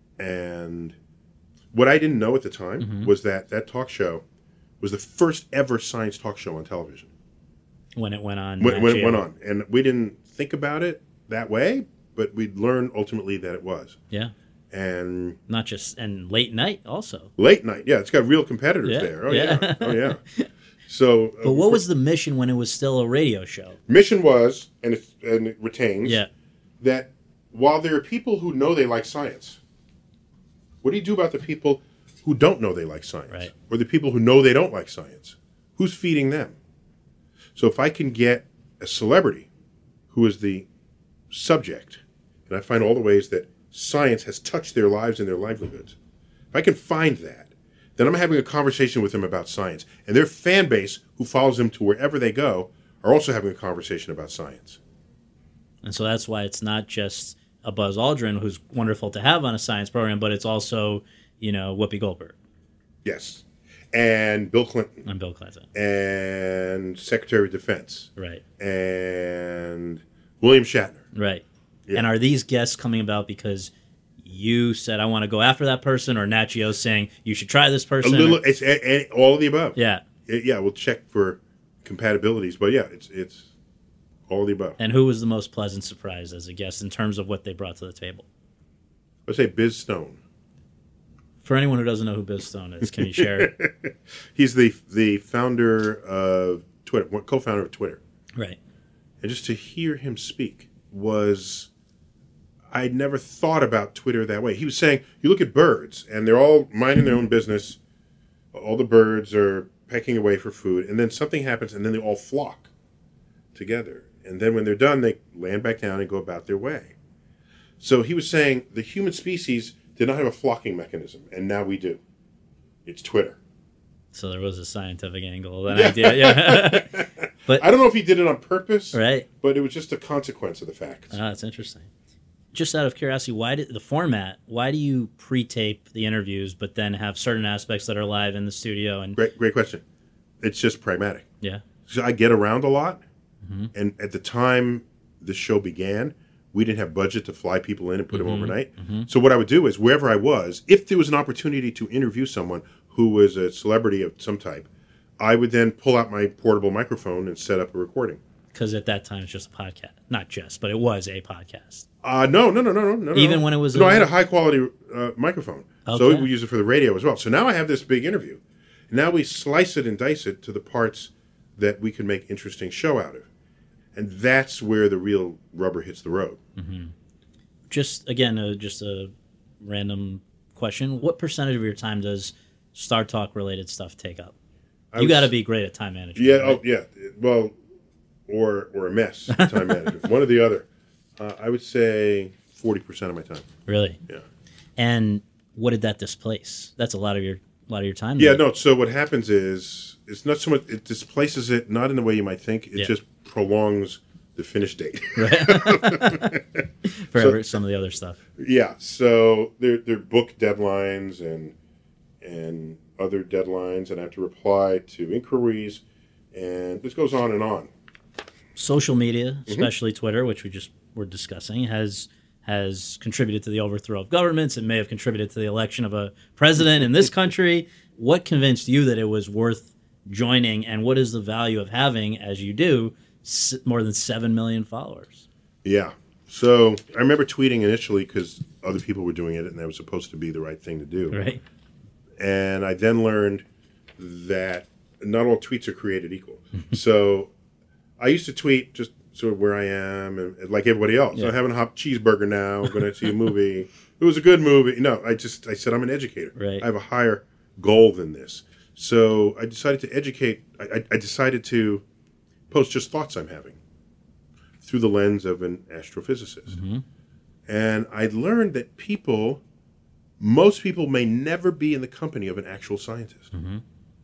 And what I didn't know at the time was that talk show was the first ever science talk show on television. When it went on. When it went on. And we didn't think about it that way, but we'd learned ultimately that it was. Yeah. And not just, and late night also. Late night, yeah. It's got real competitors there. Oh, yeah. So, but what was the mission when it was still a radio show? Mission was, and it retains, yeah, that while there are people who know they like science, what do you do about the people who don't know they like science? Right. Or the people who know they don't like science? Who's feeding them? So if I can get a celebrity who is the subject, and I find all the ways that science has touched their lives and their livelihoods, if I can find that, then I'm having a conversation with them about science. And their fan base, who follows them to wherever they go, are also having a conversation about science. And so that's why it's not just a Buzz Aldrin, who's wonderful to have on a science program, but it's also, Whoopi Goldberg. Yes. And Bill Clinton. And Bill Clinton. And Secretary of Defense. Right. And William Shatner. Right. Yeah. And are these guests coming about because you said, I want to go after that person, or Nat Geo saying, you should try this person? It's all of the above. Yeah. We'll check for compatibilities, but yeah, it's all of the above. And who was the most pleasant surprise as a guest in terms of what they brought to the table? Let's say Biz Stone. For anyone who doesn't know who Biz Stone is, can you share? He's the founder of Twitter, co-founder of Twitter. Right. And just to hear him speak was... I'd never thought about Twitter that way. He was saying, you look at birds, and they're all minding their own business. All the birds are pecking away for food, and then something happens, and then they all flock together. And then when they're done, they land back down and go about their way. So he was saying the human species did not have a flocking mechanism, and now we do. It's Twitter. So there was a scientific angle of that idea. Yeah. But I don't know if he did it on purpose, right? But it was just a consequence of the fact. That's interesting. Just out of curiosity, why do you pre-tape the interviews but then have certain aspects that are live in the studio? And Great question. It's just pragmatic. Yeah. So I get around a lot, and at the time the show began, we didn't have budget to fly people in and put them overnight. So what I would do is, wherever I was, if there was an opportunity to interview someone who was a celebrity of some type, I would then pull out my portable microphone and set up a recording. Because at that time, it's just a podcast. Not just, but it was a podcast. No. Even when it was... No, I had a high-quality microphone. Okay. So we use it for the radio as well. So now I have this big interview. Now we slice it and dice it to the parts that we can make interesting show out of. And that's where the real rubber hits the road. Just, again, just a random question. What percentage of your time does Star Talk-related stuff take up? You got to be great at time management. Yeah, right? Well, or a mess time management. One or the other. I would say 40% of my time. Really? Yeah. And what did that displace? That's a lot of your time. Yeah, there. no. So what happens is, it's not so much, it displaces it, not in the way you might think. It just prolongs the finish date. For some of the other stuff. Yeah. So they're book deadlines and other deadlines, and I have to reply to inquiries, and this goes on and on. Social media, especially Twitter, which we just were discussing, has has contributed to the overthrow of governments. It may have contributed to the election of a president in this country. What convinced you that it was worth joining, and what is the value of having, as you do, more than 7 million followers? Yeah. So I remember tweeting initially because other people were doing it, and that was supposed to be the right thing to do. Right. And I then learned that not all tweets are created equal. So I used to tweet just sort of where I am, and like everybody else. Yeah. I'm having a hot cheeseburger now. I'm going to see a movie. It was a good movie. No, I said I'm an educator. Right. I have a higher goal than this. So I decided to educate. I decided to post just thoughts I'm having through the lens of an astrophysicist. Mm-hmm. And I learned that most people may never be in the company of an actual scientist. Mm-hmm.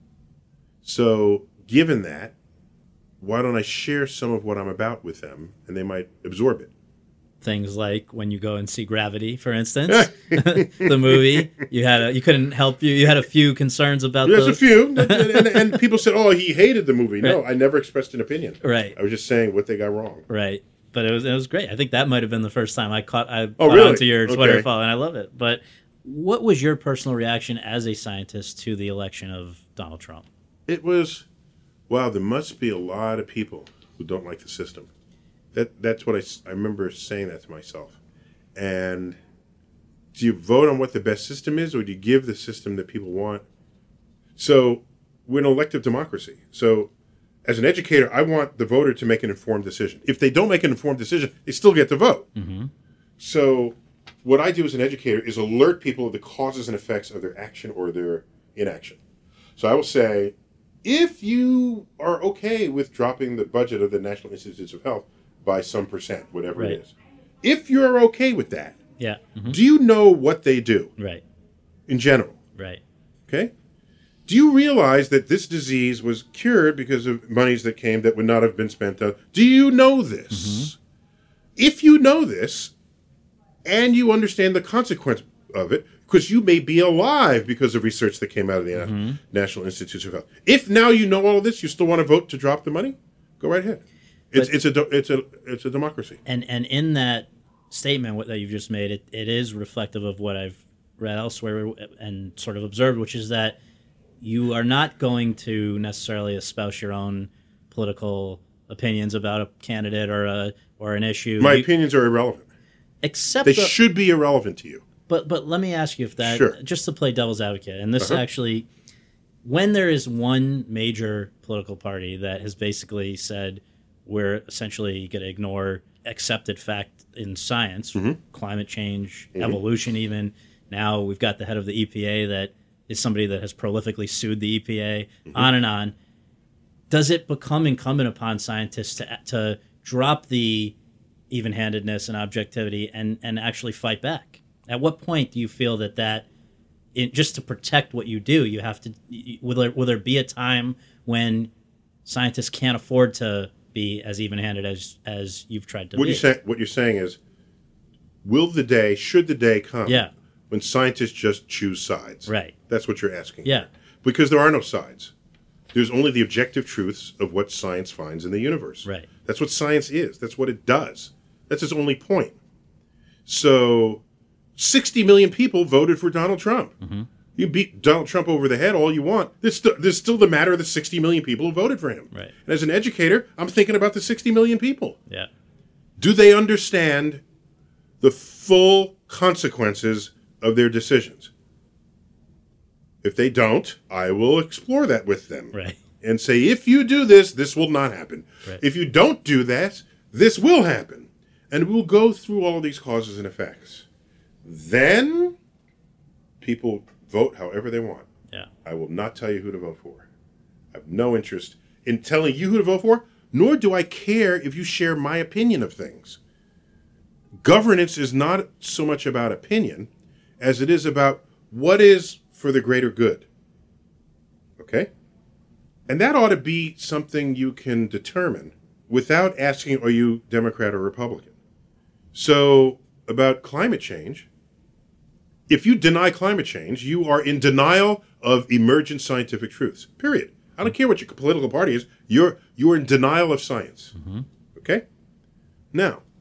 So given that, why don't I share some of what I'm about with them, and they might absorb it. Things like when you go and see Gravity, for instance, the movie. You couldn't help you had a few concerns about. There's a few, and people said, "Oh, he hated the movie." No, I never expressed an opinion. Right. I was just saying what they got wrong. Right. But it was great. I think that might have been the first time I caught really? onto your Twitter Okay. follow, and I love it. But what was your personal reaction as a scientist to the election of Donald Trump? It was, wow, there must be a lot of people who don't like the system. That's what I remember saying that to myself. And do you vote on what the best system is, or do you give the system that people want? So we're an elective democracy. So as an educator, I want the voter to make an informed decision. If they don't make an informed decision, they still get to vote. Mm-hmm. So what I do as an educator is alert people of the causes and effects of their action or their inaction. So I will say, if you are okay with dropping the budget of the National Institutes of Health by some percent, whatever Right. it is, if you're okay with that, Yeah. Mm-hmm. do you know what they do Right. in general? Right. Okay? Do you realize that this disease was cured because of monies that came that would not have been spent on? Do you know this? Mm-hmm. If you know this, and you understand the consequence of it, because you may be alive because of research that came out of the National Institutes of Health. If now you know all of this, you still want to vote to drop the money? Go right ahead. It's a democracy. And in that statement that you've just made, it is reflective of what I've read elsewhere and sort of observed, which is that you are not going to necessarily espouse your own political opinions about a candidate or an issue. My opinions are irrelevant. Except they should be irrelevant to you. But let me ask you if that, Sure. just to play devil's advocate, and this actually, when there is one major political party that has basically said we're essentially going to ignore accepted fact in science, climate change, evolution even, now we've got the head of the EPA that is somebody that has prolifically sued the EPA, on and on, does it become incumbent upon scientists to drop the even-handedness and objectivity and actually fight back? At what point do you feel that just to protect what you do, you have to? Will there be a time when scientists can't afford to be as even-handed as you've tried to be? What you're saying is, should the day come when scientists just choose sides? Right. That's what you're asking. Yeah. Because there are no sides. There's only the objective truths of what science finds in the universe. Right. That's what science is. That's what it does. That's its only point. So 60 million people voted for Donald Trump. You beat Donald Trump over the head all you want. There's still the matter of the 60 million people who voted for him. Right. And as an educator, I'm thinking about the 60 million people. Yeah. Do they understand the full consequences of their decisions? If they don't, I will explore that with them. Right. And say, if you do this, this will not happen. Right. If you don't do that, this will happen. And we'll go through all of these causes and effects. Then people vote however they want. Yeah. I will not tell you who to vote for. I have no interest in telling you who to vote for, nor do I care if you share my opinion of things. Governance is not so much about opinion as it is about what is for the greater good. Okay? And that ought to be something you can determine without asking, are you Democrat or Republican? So, about climate change, if you deny climate change, you are in denial of emergent scientific truths, period. I don't care what your political party is, you're in denial of science. Okay? Now,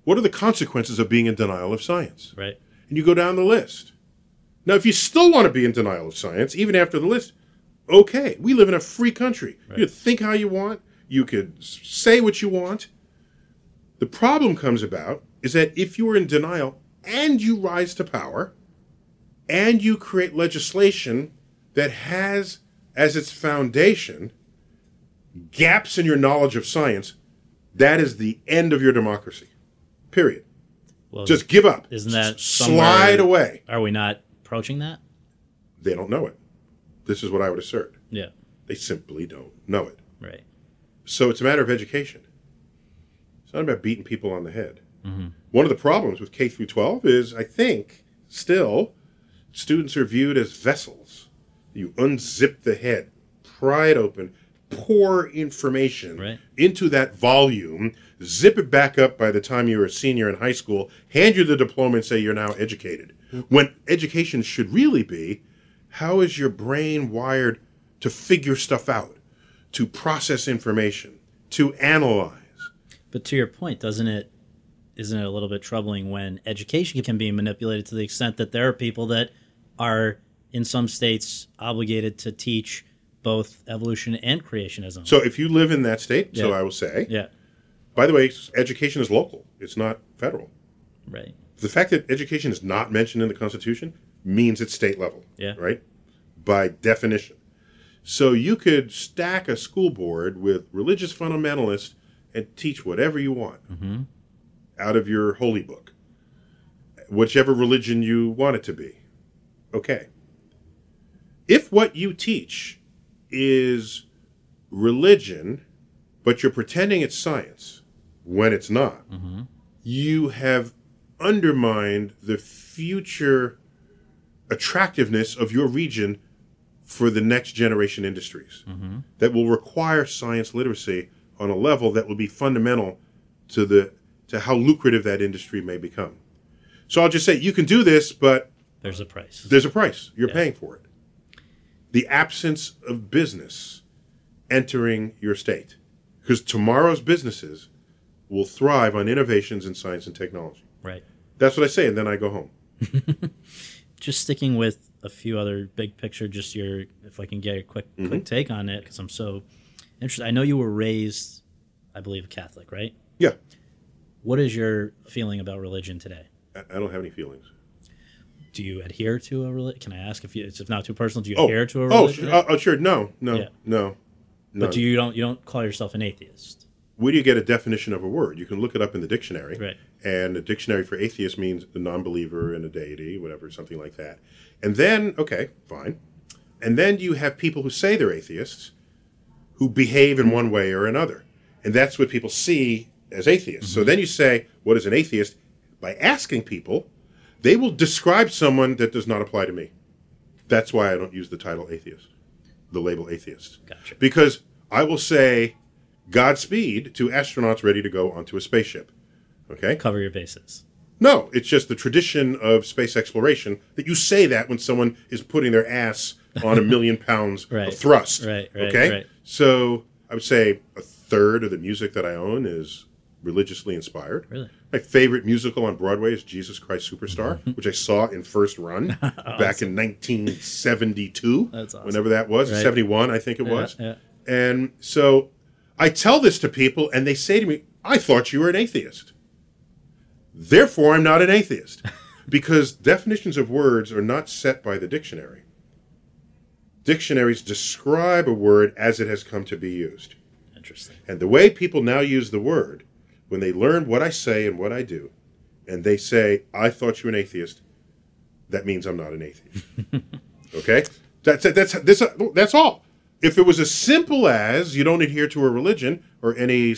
What are the consequences of being in denial of science? Right. And you go down the list. Now, if you still want to be in denial of science, even after the list, okay. We live in a free country. Right. You can think how you want. You could say what you want. The problem comes about is that if you are in denial and you rise to power and you create legislation that has as its foundation gaps in your knowledge of science, that is the end of your democracy. Period. Well, just give up. Isn't that slide away? Are we not approaching that? They don't know it. This is what I would assert. Yeah. They simply don't know it. Right. So it's a matter of education. It's not about beating people on the head. Mm-hmm. One of the problems with K through 12 is, I think, still, students are viewed as vessels. You unzip the head, pry it open, pour information into that volume, zip it back up by the time you're a senior in high school, hand you the diploma and say you're now educated. When education should really be, how is your brain wired to figure stuff out, to process information, to analyze? But to your point, isn't it a little bit troubling when education can be manipulated to the extent that there are people that are, in some states, obligated to teach both evolution and creationism? So if you live in that state, so I will say, by the way, education is local. It's not federal. Right. The fact that education is not mentioned in the Constitution means it's state level, right? By definition. So you could stack a school board with religious fundamentalists and teach whatever you want out of your holy book, whichever religion you want it to be. Okay. If what you teach is religion, but you're pretending it's science when it's not, you have undermined the future attractiveness of your region for the next generation industries that will require science literacy on a level that will be fundamental to how lucrative that industry may become. So I'll just say, you can do this, but there's a price. There's a price. You're paying for it. The absence of business entering your state. Because tomorrow's businesses will thrive on innovations in science and technology. Right. That's what I say, and then I go home. Just sticking with a few other big picture, just if I can get a quick take on it, because I'm so interested. I know you were raised, I believe, Catholic, right? Yeah. What is your feeling about religion today? I don't have any feelings. Do you adhere to a religion? Can I ask if it's not too personal? Do you adhere to a religion? Sure. No. But you don't call yourself an atheist? Where do you get a definition of a word? You can look it up in the dictionary. Right. And a dictionary for atheist means a non-believer in a deity, whatever, something like that. And then, okay, fine. And then you have people who say they're atheists who behave in one way or another. And that's what people see as atheists. So then you say, what is an atheist? By asking people, they will describe someone that does not apply to me. That's why I don't use the title atheist, the label atheist. Gotcha. Because I will say Godspeed to astronauts ready to go onto a spaceship. Okay? Cover your bases. No, it's just the tradition of space exploration that you say that when someone is putting their ass on 1 million pounds of thrust. Right. Okay? So I would say a third of the music that I own is religiously inspired. Really? My favorite musical on Broadway is Jesus Christ Superstar, which I saw in first run back in 1972. That's awesome. Whenever that was, 71, I think it was. Yeah. And so I tell this to people, and they say to me, I thought you were an atheist. Therefore, I'm not an atheist. Because definitions of words are not set by the dictionary. Dictionaries describe a word as it has come to be used. Interesting. And the way people now use the word, when they learn what I say and what I do, and they say, I thought you were an atheist, that means I'm not an atheist. Okay? That's all. If it was as simple as you don't adhere to a religion or any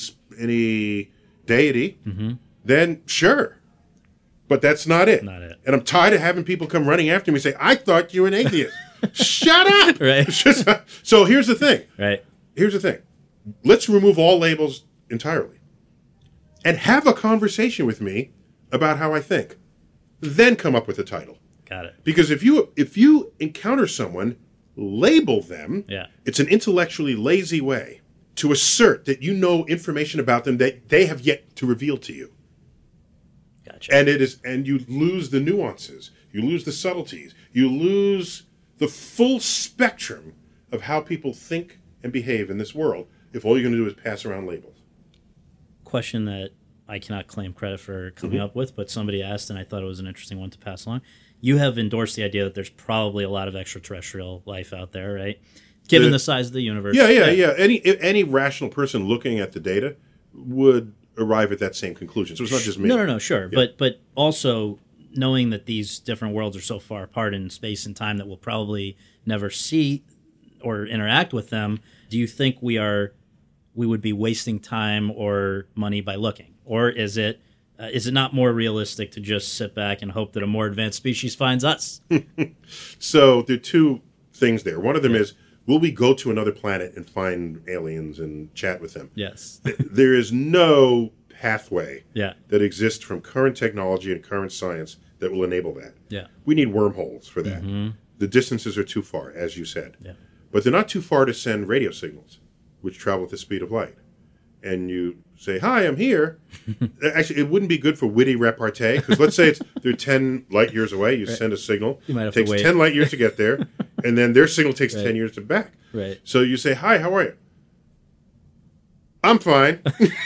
deity, then sure. But that's not it. Not it. And I'm tired of having people come running after me and say, I thought you were an atheist. Shut up! Right. So here's the thing. Right. Here's the thing. Let's remove all labels entirely. And have a conversation with me about how I think. Then come up with a title. Got it. Because if you encounter someone, label them. Yeah. It's an intellectually lazy way to assert that you know information about them that they have yet to reveal to you. Gotcha. And you lose the nuances, you lose the subtleties, you lose the full spectrum of how people think and behave in this world if all you're going to do is pass around labels. Question that I cannot claim credit for coming up with, but somebody asked, and I thought it was an interesting one to pass along. You have endorsed the idea that there's probably a lot of extraterrestrial life out there, right? Given the size of the universe. Yeah. Any rational person looking at the data would arrive at that same conclusion. So it's not just me. No, sure. Yeah. But also knowing that these different worlds are so far apart in space and time that we'll probably never see or interact with them, do you think we would be wasting time or money by looking? Or is it not more realistic to just sit back and hope that a more advanced species finds us? So there are two things there. One of them is, will we go to another planet and find aliens and chat with them? Yes. There is no pathway that exists from current technology and current science that will enable that. Yeah. We need wormholes for that. Mm-hmm. The distances are too far, as you said. Yeah. But they're not too far to send radio signals, which travel at the speed of light. And you say, hi, I'm here. Actually, it wouldn't be good for witty repartee, because let's say they're 10 light years away. You send a signal. You might have it takes to wait. 10 light years to get there, and then their signal takes 10 years to back. Right. So you say, hi, how are you? I'm fine.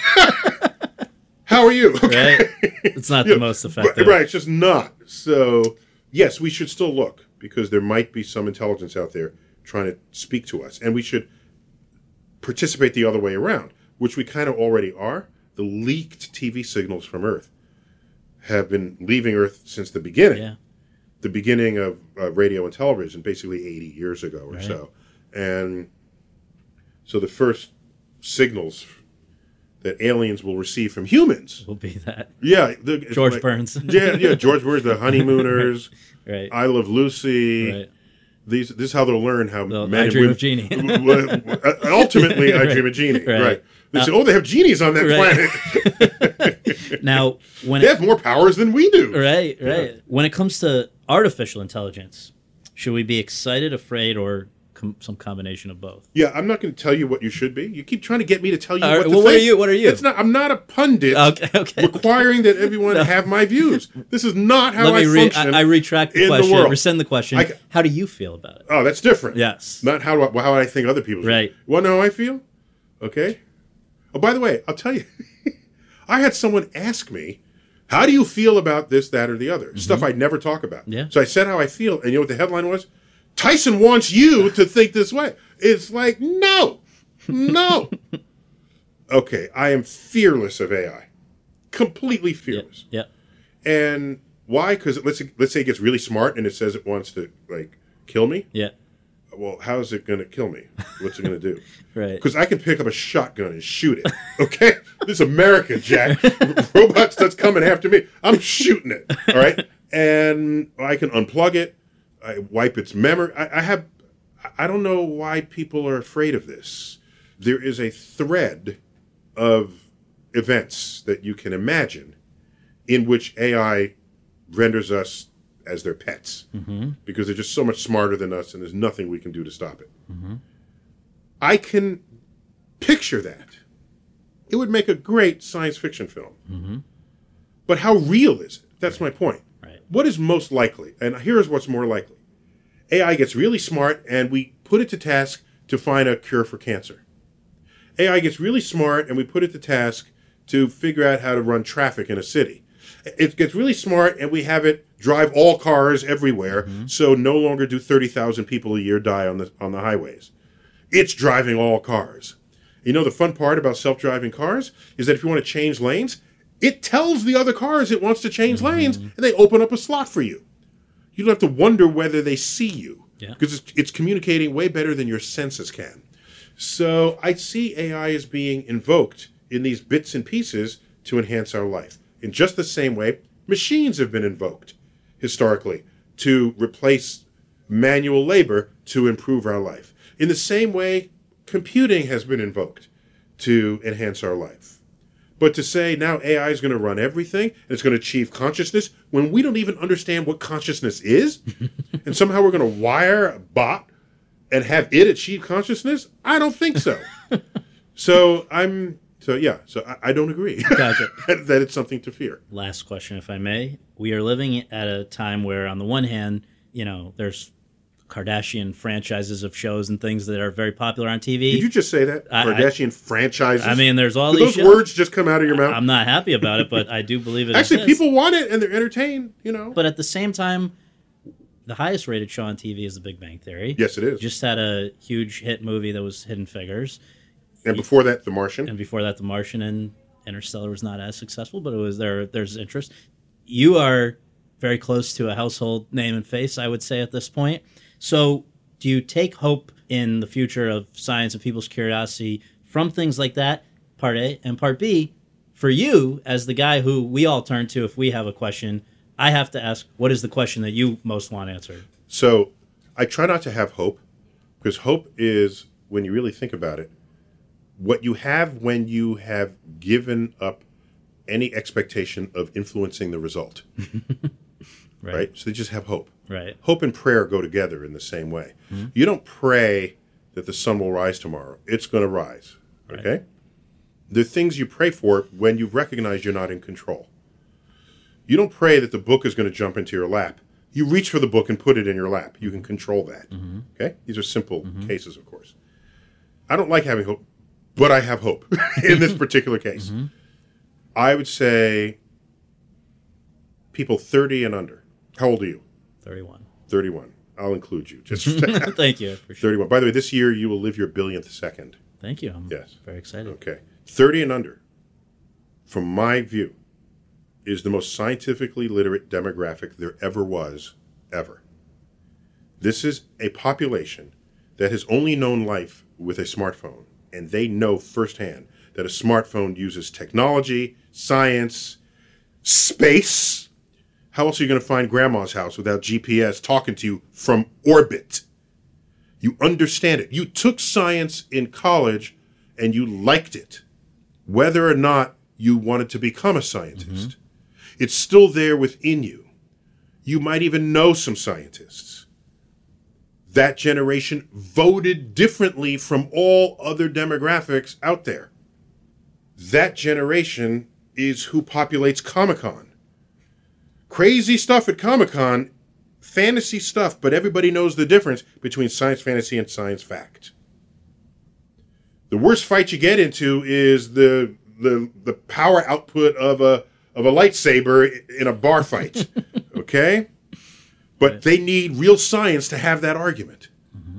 How are you? Okay. Right. It's not the most effective. Right, it's just not. So, yes, we should still look, because there might be some intelligence out there trying to speak to us. And we should participate the other way around, which we kind of already are. The leaked TV signals from Earth have been leaving Earth since the beginning. Yeah. The beginning of radio and television, basically 80 years ago or so. And so the first signals that aliens will receive from humans will be that. Yeah. George Burns. Yeah, George Burns, the Honeymooners, right. I Love Lucy. Right. This is how they'll learn how I Dream of Jeannie. Ultimately, I Dream of Jeannie. Right. They say, they have genies on that planet. Now, they have more powers than we do. Right. Yeah. When it comes to artificial intelligence, should we be excited, afraid, or some combination of both? Yeah, I'm not going to tell you what you should be. You keep trying to get me to tell you what to think. What are you? I'm not a pundit requiring that everyone have my views. This is not how I function. I retract the question. Rescind the question. How do you feel about it? Oh, that's different. Yes. Not how I think other people feel. Right. You want to know how I feel? Okay. Oh, by the way, I'll tell you. I had someone ask me, how do you feel about this, that, or the other? Mm-hmm. Stuff I'd never talk about. Yeah. So I said how I feel, and you know what the headline was? Tyson wants you to think this way. It's like, no. Okay, I am fearless of AI. Completely fearless. Yeah. And why? Because let's say it gets really smart and it says it wants to, kill me. Yeah. Well, how is it going to kill me? What's it going to do? Right. Because I can pick up a shotgun and shoot it. Okay? This is America, Jack. Robot starts coming after me. I'm shooting it. All right? And I can unplug it. I wipe its memory. I don't know why people are afraid of this. There is a thread of events that you can imagine in which AI renders us as their pets, because they're just so much smarter than us and there's nothing we can do to stop it. Mm-hmm. I can picture that. It would make a great science fiction film. Mm-hmm. But how real is it? That's my point. Right. What is most likely? And here's what's more likely. AI gets really smart and we put it to task to find a cure for cancer. AI gets really smart and we put it to task to figure out how to run traffic in a city. It gets really smart and we have it drive all cars everywhere, so no longer do 30,000 people a year die on the highways. It's driving all cars. You know the fun part about self-driving cars is that if you want to change lanes, it tells the other cars it wants to change lanes, and they open up a slot for you. You don't have to wonder whether they see you, because it's communicating way better than your senses can. So I see AI as being invoked in these bits and pieces to enhance our life. In just the same way, machines have been invoked historically to replace manual labor to improve our life. In the same way, computing has been invoked to enhance our life. But to say now AI is going to run everything and it's going to achieve consciousness when we don't even understand what consciousness is, and somehow we're going to wire a bot and have it achieve consciousness, I don't think so. So I'm So I don't agree Gotcha. that it's something to fear. Last question, if I may. We are living at a time where, on the one hand, there's Kardashian franchises of shows and things that are very popular on TV. Did you just say that? Kardashian franchises? I mean, there's all Did these those words just come out of your mouth? I'm not happy about it, but I do believe it Actually, exists. people want it and they're entertained, But at the same time, the highest rated show on TV is The Big Bang Theory. Yes, it is. Just had a huge hit movie that was Hidden Figures. And before that, The Martian. And before that, The Martian, and Interstellar was not as successful, but it was there's interest. You are very close to a household name and face, I would say, at this point. So do you take hope in the future of science and people's curiosity from things like that, part A? And part B, for you, as the guy who we all turn to if we have a question, I have to ask, what is the question that you most want answered? So I try not to have hope, because hope is, when you really think about it, what you have when you have given up any expectation of influencing the result. Right? So they just have hope. Right. Hope and prayer go together in the same way. Mm-hmm. You don't pray that the sun will rise tomorrow. It's going to rise. Okay? Right. There are things you pray for when you recognize you're not in control. You don't pray that the book is going to jump into your lap. You reach for the book and put it in your lap. You can control that. Mm-hmm. Okay? These are simple cases, of course. I don't like having hope, but I have hope in this particular case. Mm-hmm. I would say people 30 and under. How old are you? 31. 31. I'll include you. Just Thank you. 31. By the way, this year you will live your billionth second. Thank you. I'm very excited. Okay. 30 and under, from my view, is the most scientifically literate demographic there ever was, ever. This is a population that has only known life with a smartphone, and they know firsthand that a smartphone uses technology, science, space. How else are you going to find grandma's house without GPS talking to you from orbit? You understand it. You took science in college and you liked it, whether or not you wanted to become a scientist. Mm-hmm. It's still there within you. You might even know some scientists. That generation voted differently from all other demographics out there. That generation is who populates Comic-Con. Crazy stuff at Comic-Con, fantasy stuff, but everybody knows the difference between science fantasy and science fact. The worst fight you get into is the power output of a lightsaber in a bar fight, okay? But they need real science to have that argument. Mm-hmm.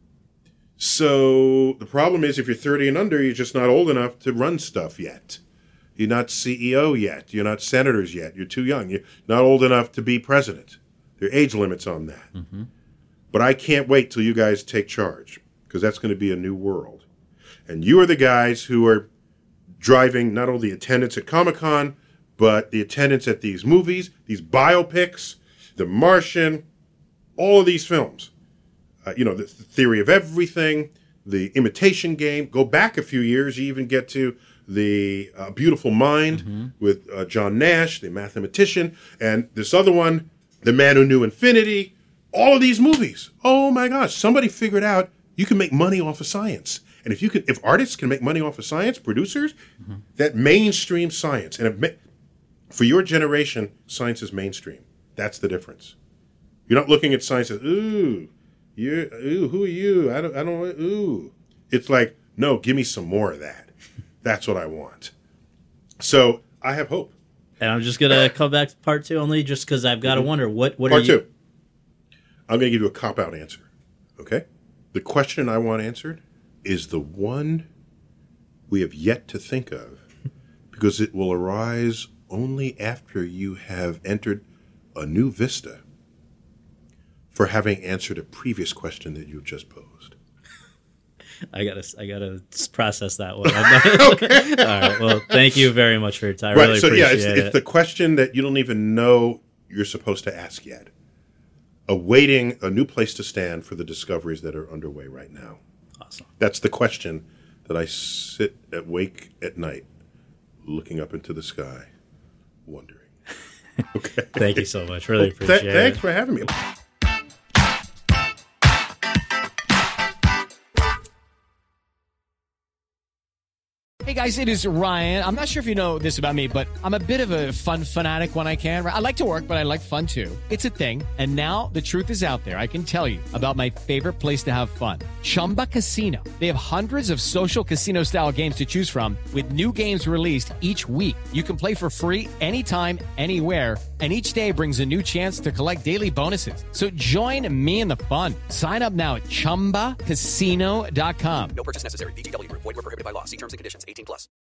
So the problem is, if you're 30 and under, you're just not old enough to run stuff yet. You're not CEO yet. You're not senators yet. You're too young. You're not old enough to be president. There are age limits on that. Mm-hmm. But I can't wait till you guys take charge, because that's going to be a new world. And you are the guys who are driving not only attendance at Comic-Con, but the attendance at these movies, these biopics, The Martian, all of these films. The Theory of Everything, The Imitation Game. Go back a few years, you even get to The Beautiful Mind with John Nash, the mathematician, and this other one, The Man Who Knew Infinity. All of these movies. Oh my gosh, somebody figured out you can make money off of science. And if artists can make money off of science, producers, that mainstream science, and for your generation, science is mainstream. That's the difference. You're not looking at science as, ooh, who are you? I don't, ooh. It's like, no, give me some more of that. That's what I want. So I have hope. And I'm just going to come back to part two only just because I've got to wonder, what part are you... Part two. I'm going to give you a cop-out answer, okay? The question I want answered is the one we have yet to think of, because it will arise only after you have entered a new vista for having answered a previous question that you just posed. I gotta process that one. Okay. All right. Well, thank you very much for your time. Right. Really so appreciate yeah, it's the question that you don't even know you're supposed to ask yet. Awaiting a new place to stand for the discoveries that are underway right now. Awesome. That's the question that I sit awake at night, looking up into the sky, wondering. Okay. Thank you so much. Really appreciate it. Thanks for having me. Hey guys, it is Ryan. I'm not sure if you know this about me, but I'm a bit of a fun fanatic when I can. I like to work, but I like fun too. It's a thing. And now the truth is out there. I can tell you about my favorite place to have fun. Chumba Casino. They have hundreds of social casino style games to choose from with new games released each week. You can play for free anytime, anywhere. And each day brings a new chance to collect daily bonuses. So join me in the fun. Sign up now at ChumbaCasino.com. No purchase necessary. VGW Group. Void where prohibited by law. See terms and conditions. 18+.